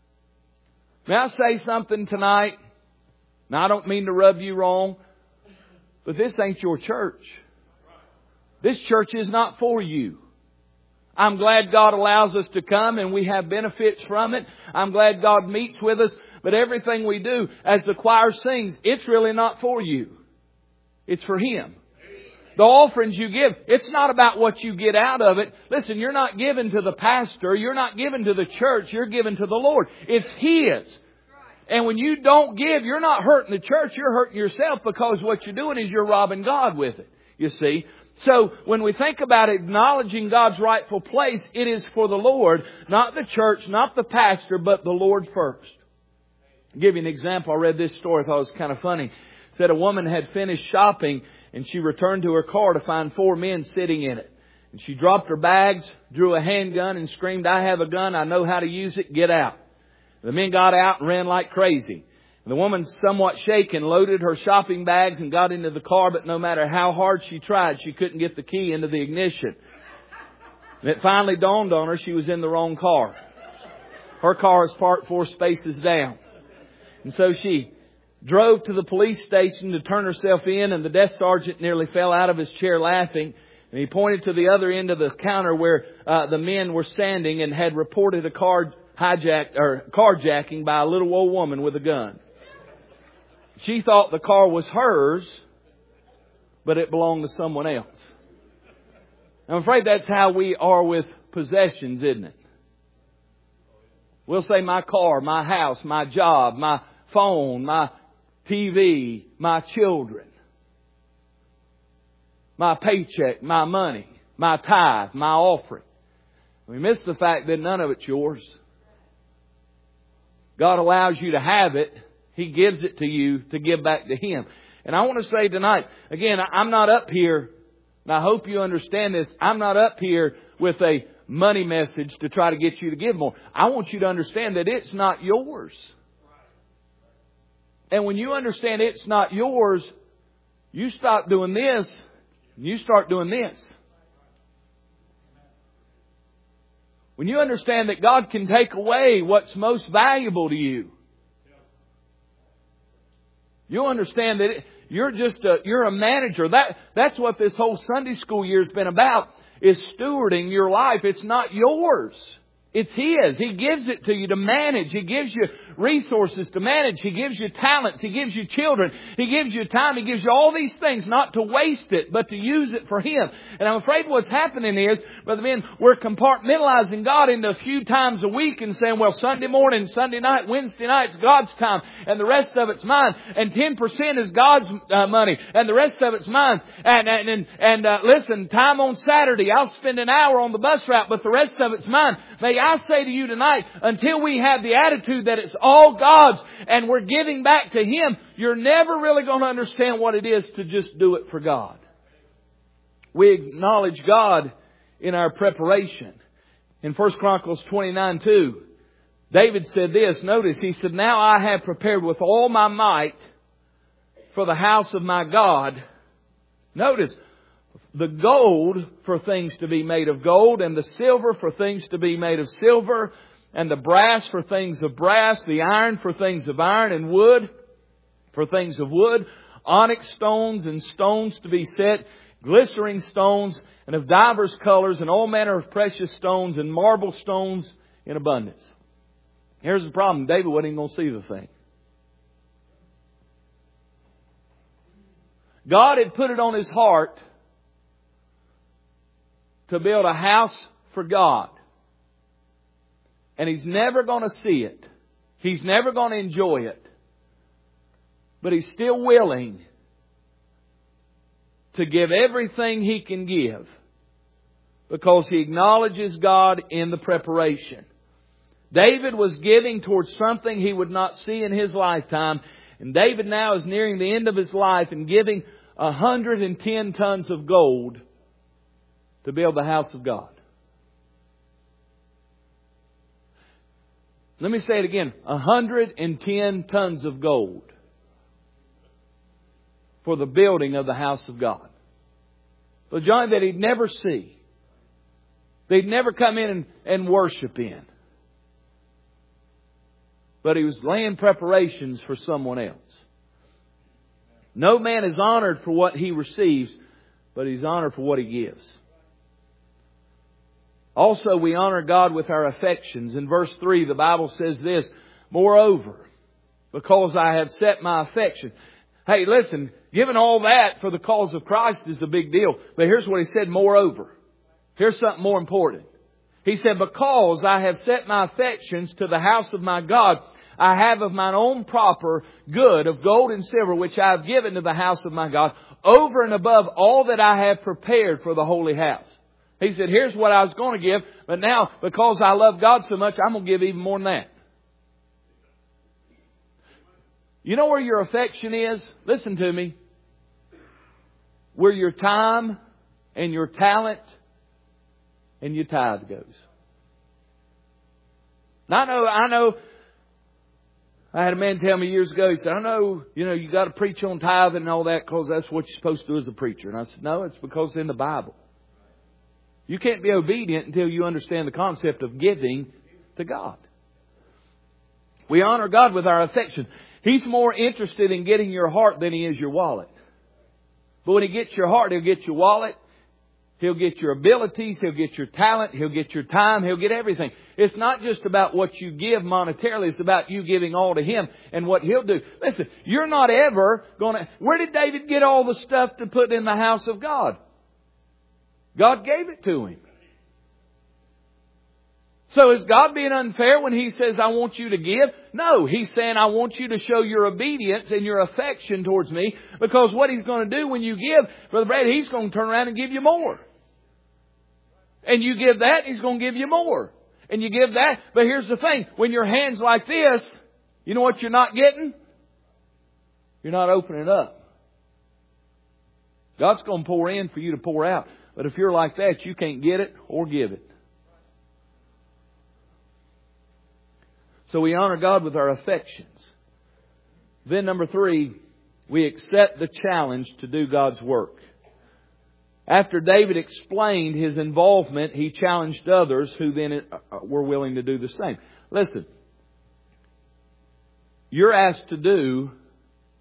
May I say something tonight? Now, I don't mean to rub you wrong, but this ain't your church. This church is not for you. I'm glad God allows us to come and we have benefits from it. I'm glad God meets with us. But everything we do, as the choir sings, it's really not for you. It's for Him. The offerings you give, it's not about what you get out of it. Listen, you're not giving to the pastor. You're not giving to the church. You're giving to the Lord. It's His. And when you don't give, you're not hurting the church. You're hurting yourself, because what you're doing is you're robbing God with it. You see? So when we think about acknowledging God's rightful place, it is for the Lord, not the church, not the pastor, but the Lord first. I'll give you an example. I read this story. I thought it was kind of funny. It said a woman had finished shopping and she returned to her car to find four men sitting in it. And she dropped her bags, drew a handgun and screamed, I have a gun. I know how to use it. Get out. The men got out and ran like crazy. The woman, somewhat shaken, loaded her shopping bags and got into the car, but no matter how hard she tried, she couldn't get the key into the ignition. And it finally dawned on her she was in the wrong car. Her car is parked four spaces down. And so she drove to the police station to turn herself in, and the desk sergeant nearly fell out of his chair laughing. And he pointed to the other end of the counter where uh, the men were standing and had reported a car hijacked or carjacking by a little old woman with a gun. She thought the car was hers, but it belonged to someone else. I'm afraid that's how we are with possessions, isn't it? We'll say my car, my house, my job, my phone, my T V, my children, my paycheck, my money, my tithe, my offering. We miss the fact that none of it's yours. God allows you to have it. He gives it to you to give back to Him. And I want to say tonight, again, I'm not up here, and I hope you understand this, I'm not up here with a money message to try to get you to give more. I want you to understand that it's not yours. And when you understand it's not yours, you stop doing this, and you start doing this. When you understand that God can take away what's most valuable to you, You'll understand that it, you're just a, you're a manager. That, that's what this whole Sunday school year has been about, is stewarding your life. It's not yours. It's His. He gives it to you to manage. He gives you resources to manage. He gives you talents. He gives you children. He gives you time. He gives you all these things, not to waste it, but to use it for Him. And I'm afraid what's happening is, Brother Ben, we're compartmentalizing God into a few times a week and saying, well, Sunday morning, Sunday night, Wednesday night's God's time, and the rest of it's mine. And ten percent is God's uh, money, and the rest of it's mine. And, and, and, and uh, listen, time on Saturday, I'll spend an hour on the bus route, but the rest of it's mine. May I say to you tonight, until we have the attitude that it's all God's and we're giving back to Him, you're never really going to understand what it is to just do it for God. We acknowledge God in our preparation. In First Chronicles twenty-nine two, David said this. Notice, he said, now I have prepared with all my might for the house of my God. Notice, the gold for things to be made of gold, and the silver for things to be made of silver, and the brass for things of brass, the iron for things of iron, and wood for things of wood, onyx stones and stones to be set, glistering stones, and of divers colors, and all manner of precious stones, and marble stones in abundance. Here's the problem. David wasn't even going to see the thing. God had put it on his heart to build a house for God. And he's never going to see it. He's never going to enjoy it. But he's still willing to give everything he can give, because he acknowledges God in the preparation. David was giving towards something he would not see in his lifetime. And David now is nearing the end of his life and giving one hundred ten tons of gold to build the house of God. Let me say it again. one hundred ten tons of gold for the building of the house of God. So John, that he'd never see. They'd never come in and, and worship in. But he was laying preparations for someone else. No man is honored for what he receives, but he's honored for what he gives. Also, we honor God with our affections. In verse three, the Bible says this, moreover, because I have set my affection. Hey, listen, giving all that for the cause of Christ is a big deal. But here's what he said, moreover. Here's something more important. He said, because I have set my affections to the house of my God, I have of mine own proper good of gold and silver, which I have given to the house of my God, over and above all that I have prepared for the holy house. He said, here's what I was going to give, but now because I love God so much, I'm going to give even more than that. You know where your affection is? Listen to me. Where your time and your talent and your tithe goes. Now, I know, I know, I had a man tell me years ago, he said, I know, you know, you got to preach on tithing and all that because that's what you're supposed to do as a preacher. And I said, no, it's because it's in the Bible. You can't be obedient until you understand the concept of giving to God. We honor God with our affection. He's more interested in getting your heart than He is your wallet. But when He gets your heart, He'll get your wallet. He'll get your abilities. He'll get your talent. He'll get your time. He'll get everything. It's not just about what you give monetarily. It's about you giving all to Him and what He'll do. Listen, you're not ever going to... Where did David get all the stuff to put in the house of God? God gave it to him. So is God being unfair when He says, I want you to give? No, He's saying, I want you to show your obedience and your affection towards me, because what He's going to do when you give, Brother Brad, He's going to turn around and give you more. And you give that, He's going to give you more. And you give that. But here's the thing. When your hand's like this, you know what you're not getting? You're not opening up. God's going to pour in for you to pour out. But if you're like that, you can't get it or give it. So we honor God with our affections. Then number three, we accept the challenge to do God's work. After David explained his involvement, he challenged others who then were willing to do the same. Listen, you're asked to do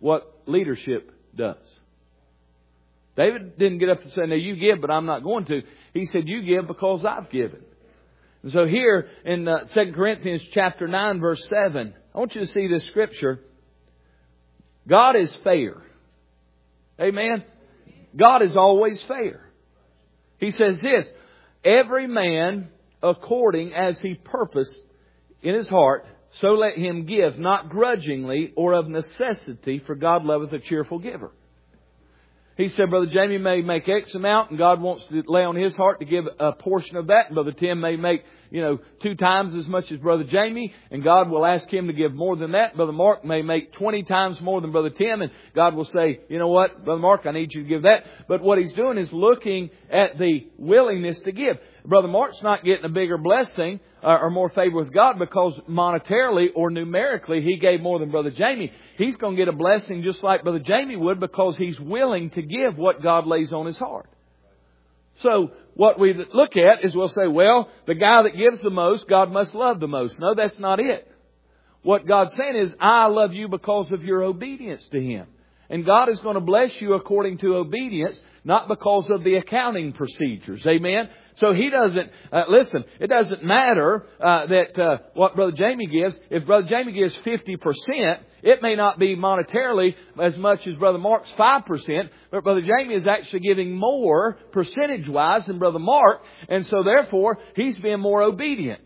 what leadership does. David didn't get up and say, "No, you give, but I'm not going to." He said, "You give because I've given." And so here in uh, Second Corinthians chapter nine, verse seven, I want you to see this scripture. God is fair. Amen. God is always fair. He says this, "Every man according as he purposed in his heart, so let him give, not grudgingly or of necessity, for God loveth a cheerful giver." He said, Brother Jamie may make X amount and God wants to lay on his heart to give a portion of that. And Brother Tim may make, you know, two times as much as Brother Jamie and God will ask him to give more than that. Brother Mark may make twenty times more than Brother Tim and God will say, "You know what, Brother Mark, I need you to give that." But what he's doing is looking at the willingness to give. Brother Mark's not getting a bigger blessing uh, or more favor with God because monetarily or numerically he gave more than Brother Jamie. He's going to get a blessing just like Brother Jamie would because he's willing to give what God lays on his heart. So what we look at is we'll say, well, the guy that gives the most, God must love the most. No, that's not it. What God's saying is, I love you because of your obedience to Him. And God is going to bless you according to obedience, not because of the accounting procedures. Amen? So He doesn't, uh, listen, it doesn't matter uh, that uh, what Brother Jamie gives. If Brother Jamie gives fifty percent, it may not be monetarily as much as Brother Mark's five percent, but Brother Jamie is actually giving more percentage-wise than Brother Mark, and so therefore he's being more obedient.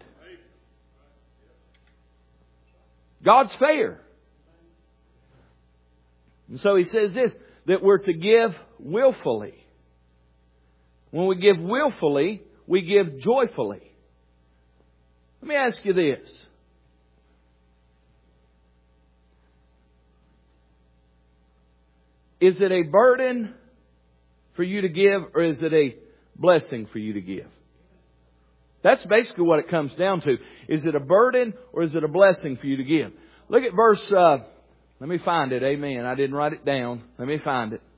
God's fair. And so He says this, that we're to give willfully. When we give willfully, we give joyfully. Let me ask you this. Is it a burden for you to give, or is it a blessing for you to give? That's basically what it comes down to. Is it a burden or is it a blessing for you to give? Look at verse, uh, let me find it. Amen. I didn't write it down. Let me find it.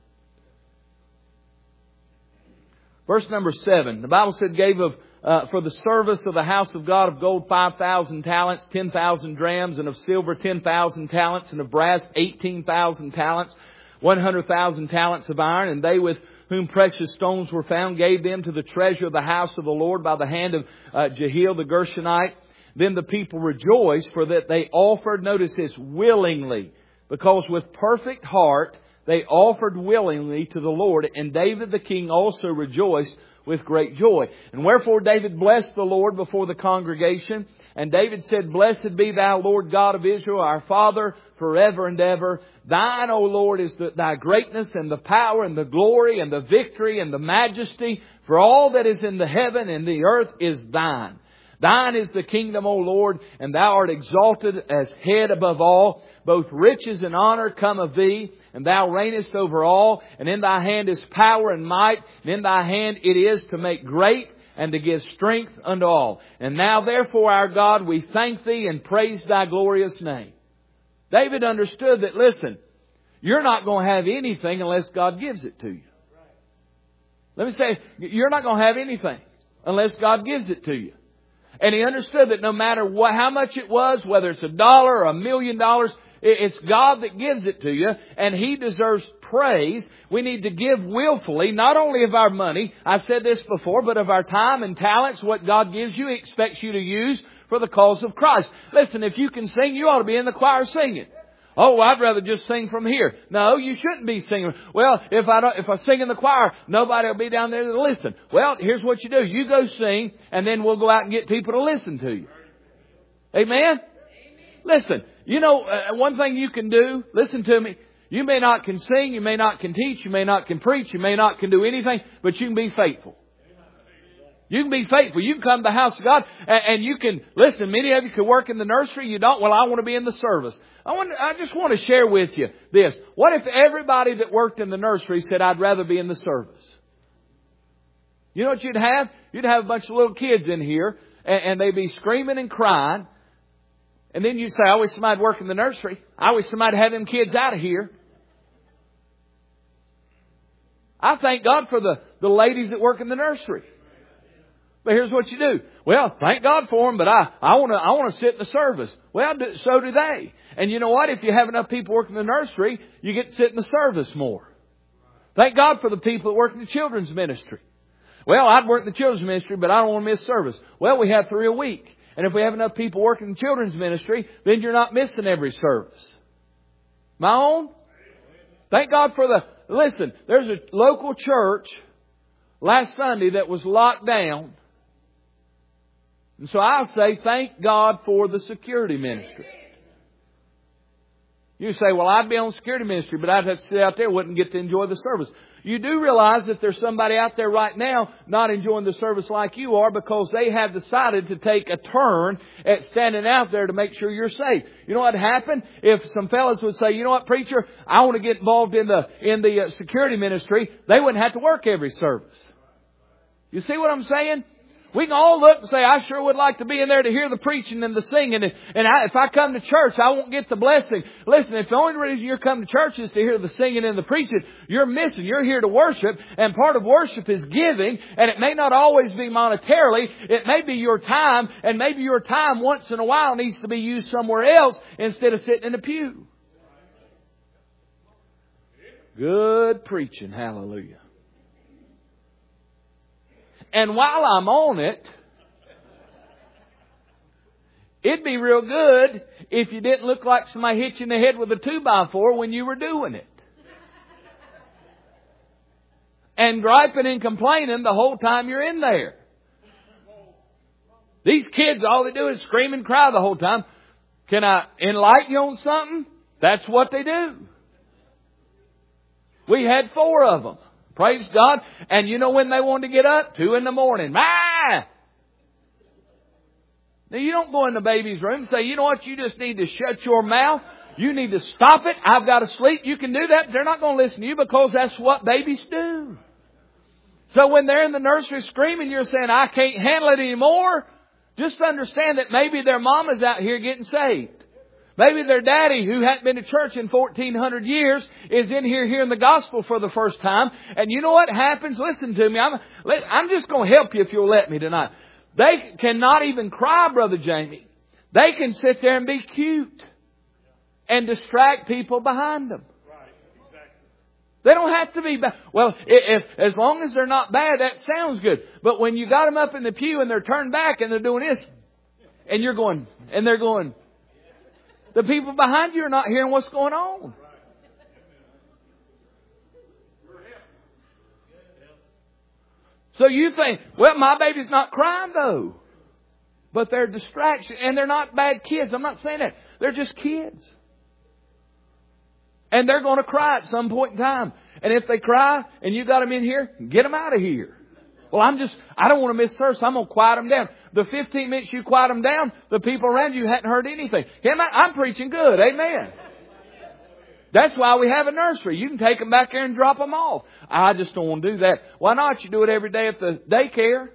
Verse number seven. The Bible said, gave of uh, for the service of the house of God of gold five thousand talents, ten thousand drams, and of silver ten thousand talents, and of brass eighteen thousand talents, one hundred thousand talents of iron. And they with whom precious stones were found gave them to the treasure of the house of the Lord by the hand of uh, Jehiel the Gershonite. Then the people rejoiced, for that they offered, notice this, willingly, because with perfect heart they offered willingly to the Lord. And David the king also rejoiced with great joy. And wherefore David blessed the Lord before the congregation. And David said, Blessed be Thou, Lord God of Israel, our Father, forever and ever. Thine, O Lord, is the, Thy greatness and the power and the glory and the victory and the majesty. For all that is in the heaven and the earth is Thine. Thine is the kingdom, O Lord, and Thou art exalted as head above all. Both riches and honor come of Thee, and Thou reignest over all. And in Thy hand is power and might, and in Thy hand it is to make great and to give strength unto all. And now therefore, our God, we thank Thee and praise Thy glorious name. David understood that, listen, you're not going to have anything unless God gives it to you. Let me say, you're not going to have anything unless God gives it to you. And he understood that no matter what, how much it was, whether it's a dollar or a million dollars, it's God that gives it to you, and He deserves praise. We need to give willfully, not only of our money, I've said this before, but of our time and talents. What God gives you, He expects you to use for the cause of Christ. Listen, if you can sing, you ought to be in the choir singing. Oh, I'd rather just sing from here. No, you shouldn't be singing. Well, if I don't, if I sing in the choir, nobody will be down there to listen. Well, here's what you do. You go sing, and then we'll go out and get people to listen to you. Amen? Amen. Listen, you know, uh, one thing you can do, listen to me. You may not can sing, you may not can teach, you may not can preach, you may not can do anything, but you can be faithful. You can be faithful. You can come to the house of God and, and you can, listen, many of you can work in the nursery. You don't. Well, I want to be in the service. I want. I just want to share with you this. What if everybody that worked in the nursery said, I'd rather be in the service? You know what you'd have? You'd have a bunch of little kids in here and, and they'd be screaming and crying. And then you'd say, I wish somebody'd work in the nursery. I wish somebody'd have them kids out of here. I thank God for the, the ladies that work in the nursery. But here's what you do. Well, thank God for them, but I, I want to, I want to sit in the service. Well, so do they. And you know what? If you have enough people working in the nursery, you get to sit in the service more. Thank God for the people that work in the children's ministry. Well, I'd work in the children's ministry, but I don't want to miss service. Well, we have three a week. And if we have enough people working in the children's ministry, then you're not missing every service. My own? Thank God for the... Listen, there's a local church last Sunday that was locked down. And so I'll say thank God for the security ministry. You say, well, I'd be on security ministry, but I'd have to sit out there, wouldn't get to enjoy the service. You do realize that there's somebody out there right now not enjoying the service like you are because they have decided to take a turn at standing out there to make sure you're safe. You know what happened? If some fellas would say, you know what, preacher, I want to get involved in the in the uh, security ministry, they wouldn't have to work every service. You see what I'm saying? We can all look and say, I sure would like to be in there to hear the preaching and the singing. And, and I, if I come to church, I won't get the blessing. Listen, if the only reason you're coming to church is to hear the singing and the preaching, you're missing. You're here to worship. And part of worship is giving. And it may not always be monetarily. It may be your time. And maybe your time once in a while needs to be used somewhere else instead of sitting in a pew. Good preaching. Hallelujah. And while I'm on it, it'd be real good if you didn't look like somebody hit you in the head with a two by four when you were doing it. And griping and complaining the whole time you're in there. These kids, all they do is scream and cry the whole time. Can I enlighten you on something? That's what they do. We had four of them. Praise God. And you know when they wanted to get up? Two in the morning. Ah! Now you don't go in the baby's room and say, you know what, you just need to shut your mouth. You need to stop it. I've got to sleep. You can do that. But they're not going to listen to you because that's what babies do. So when they're in the nursery screaming, you're saying, I can't handle it anymore. Just understand that maybe their mama's out here getting saved. Maybe their daddy, who hadn't been to church in fourteen hundred years, is in here hearing the gospel for the first time. And you know what happens? Listen to me. I'm, I'm just going to help you if you'll let me tonight. They cannot even cry, Brother Jamie. They can sit there and be cute and distract people behind them. They don't have to be bad. Well, if, as long as they're not bad, that sounds good. But when you got them up in the pew and they're turned back and they're doing this, and you're going, and they're going, the people behind you are not hearing what's going on. So you think, well, my baby's not crying though. But they're distraction. And they're not bad kids. I'm not saying that. They're just kids. And they're going to cry at some point in time. And if they cry and you got them in here, get them out of here. Well, I'm just, I don't want to miss service. I'm going to quiet them down. The fifteen minutes you quiet them down, the people around you hadn't heard anything. I'm preaching good. Amen. That's why we have a nursery. You can take them back there and drop them off. I just don't want to do that. Why not? You do it every day at the daycare.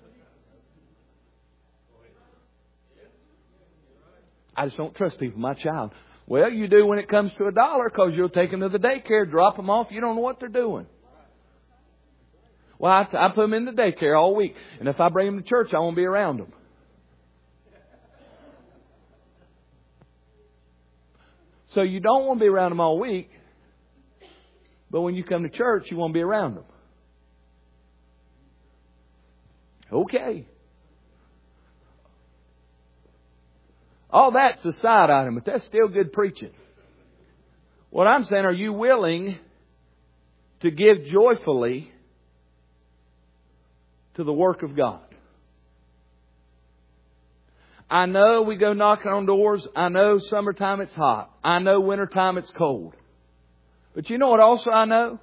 I just don't trust people. My child. Well, you do when it comes to a dollar because you'll take them to the daycare, drop them off. You don't know what they're doing. Well, I, I put them in the daycare all week. And if I bring them to church, I won't be around them. So you don't want to be around them all week. But when you come to church, you want to be around them. Okay. All that's a side item, but that's still good preaching. What I'm saying, are you willing to give joyfully to the work of God? I know we go knocking on doors. I know summertime it's hot. I know wintertime it's cold. But you know what also I know?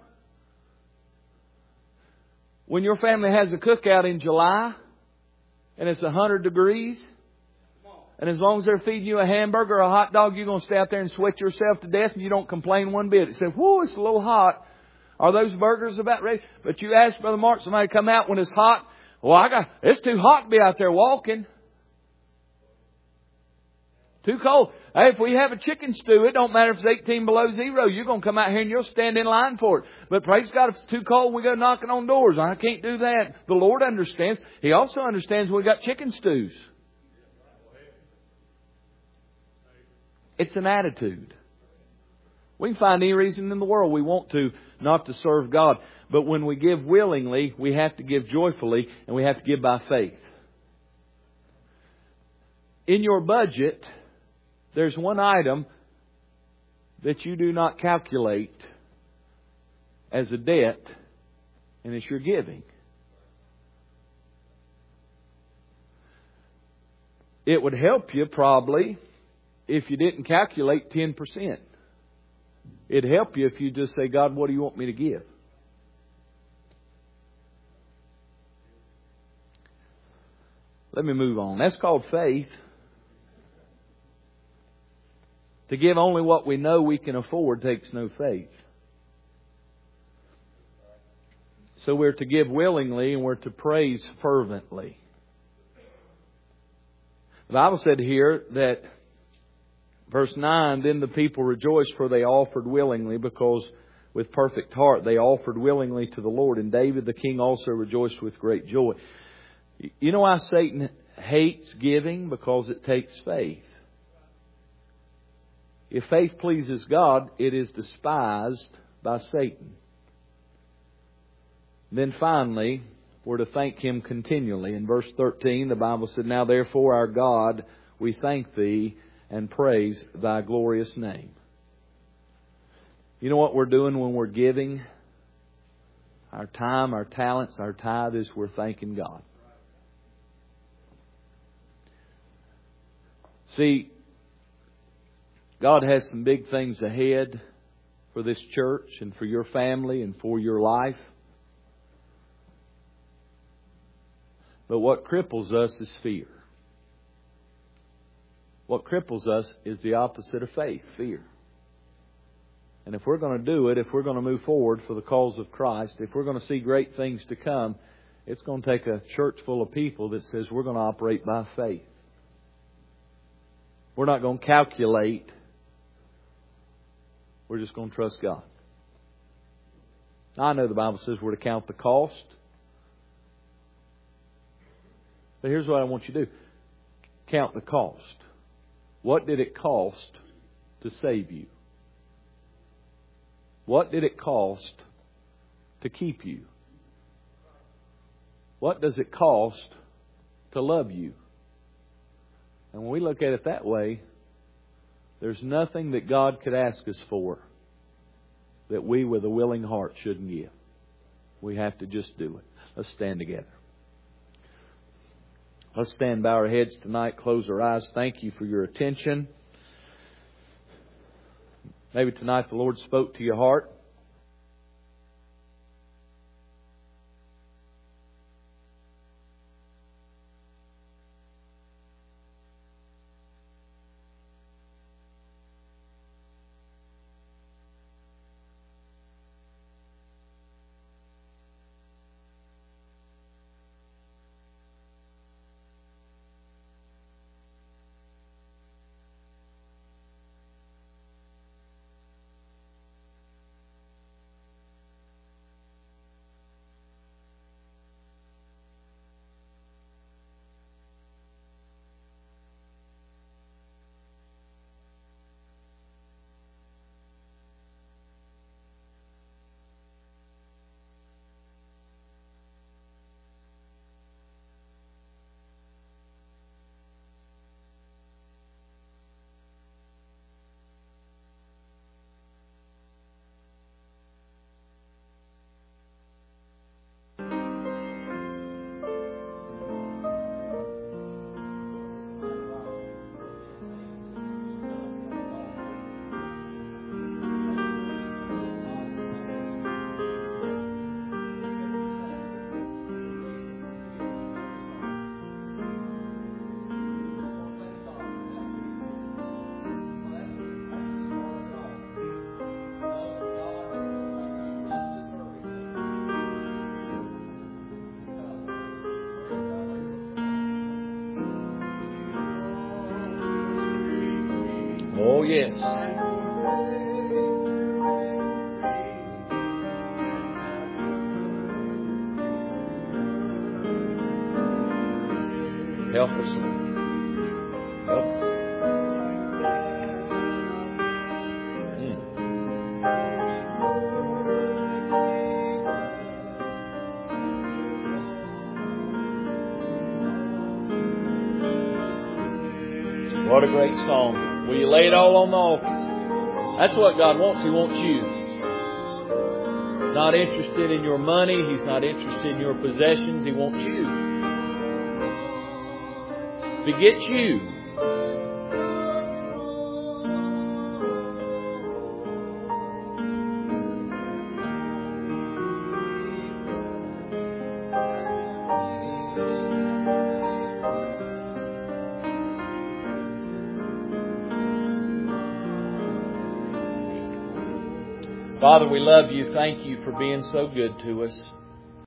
When your family has a cookout in July and it's one hundred degrees, and as long as they're feeding you a hamburger or a hot dog, you're going to stay out there and sweat yourself to death and you don't complain one bit. You say, whoa, it's a little hot. Are those burgers about ready? But you ask Brother Mark, somebody come out when it's hot. Well, I got, it's too hot to be out there walking. Too cold. Hey, if we have a chicken stew, it don't matter if it's eighteen below zero. You're going to come out here and you'll stand in line for it. But praise God, if it's too cold, we go knocking on doors. I can't do that. The Lord understands. He also understands we got chicken stews. It's an attitude. We can find any reason in the world we want to not to serve God. But when we give willingly, we have to give joyfully, and we have to give by faith. In your budget, there's one item that you do not calculate as a debt, and it's your giving. It would help you probably if you didn't calculate ten percent. It'd help you if you just say, God, what do you want me to give? Let me move on. That's called faith. To give only what we know we can afford takes no faith. So we're to give willingly and we're to praise fervently. The Bible said here that, verse nine, then the people rejoiced, for they offered willingly, because with perfect heart they offered willingly to the Lord. And David the king also rejoiced with great joy. You know why Satan hates giving? Because it takes faith. If faith pleases God, it is despised by Satan. Then finally, we're to thank Him continually. In verse thirteen, the Bible said, now therefore our God, we thank Thee and praise Thy glorious name. You know what we're doing when we're giving? Our time, our talents, our tithe is we're thanking God. See, God has some big things ahead for this church and for your family and for your life. But what cripples us is fear. What cripples us is the opposite of faith, fear. And if we're going to do it, if we're going to move forward for the cause of Christ, if we're going to see great things to come, it's going to take a church full of people that says we're going to operate by faith. We're not going to calculate. We're just going to trust God. Now, I know the Bible says we're to count the cost. But here's what I want you to do. Count the cost. What did it cost to save you? What did it cost to keep you? What does it cost to love you? And when we look at it that way, there's nothing that God could ask us for that we with a willing heart shouldn't give. We have to just do it. Let's stand together. Let's stand, bow our heads tonight, close our eyes. Thank you for your attention. Maybe tonight the Lord spoke to your heart. Oh, yes. Help us, Lord. Help us. Mm. What a great song. Will you lay it all on the altar? That's what God wants. He wants you. Not interested in your money. He's not interested in your possessions. He wants you. Beget you. Father, we love you. Thank you for being so good to us.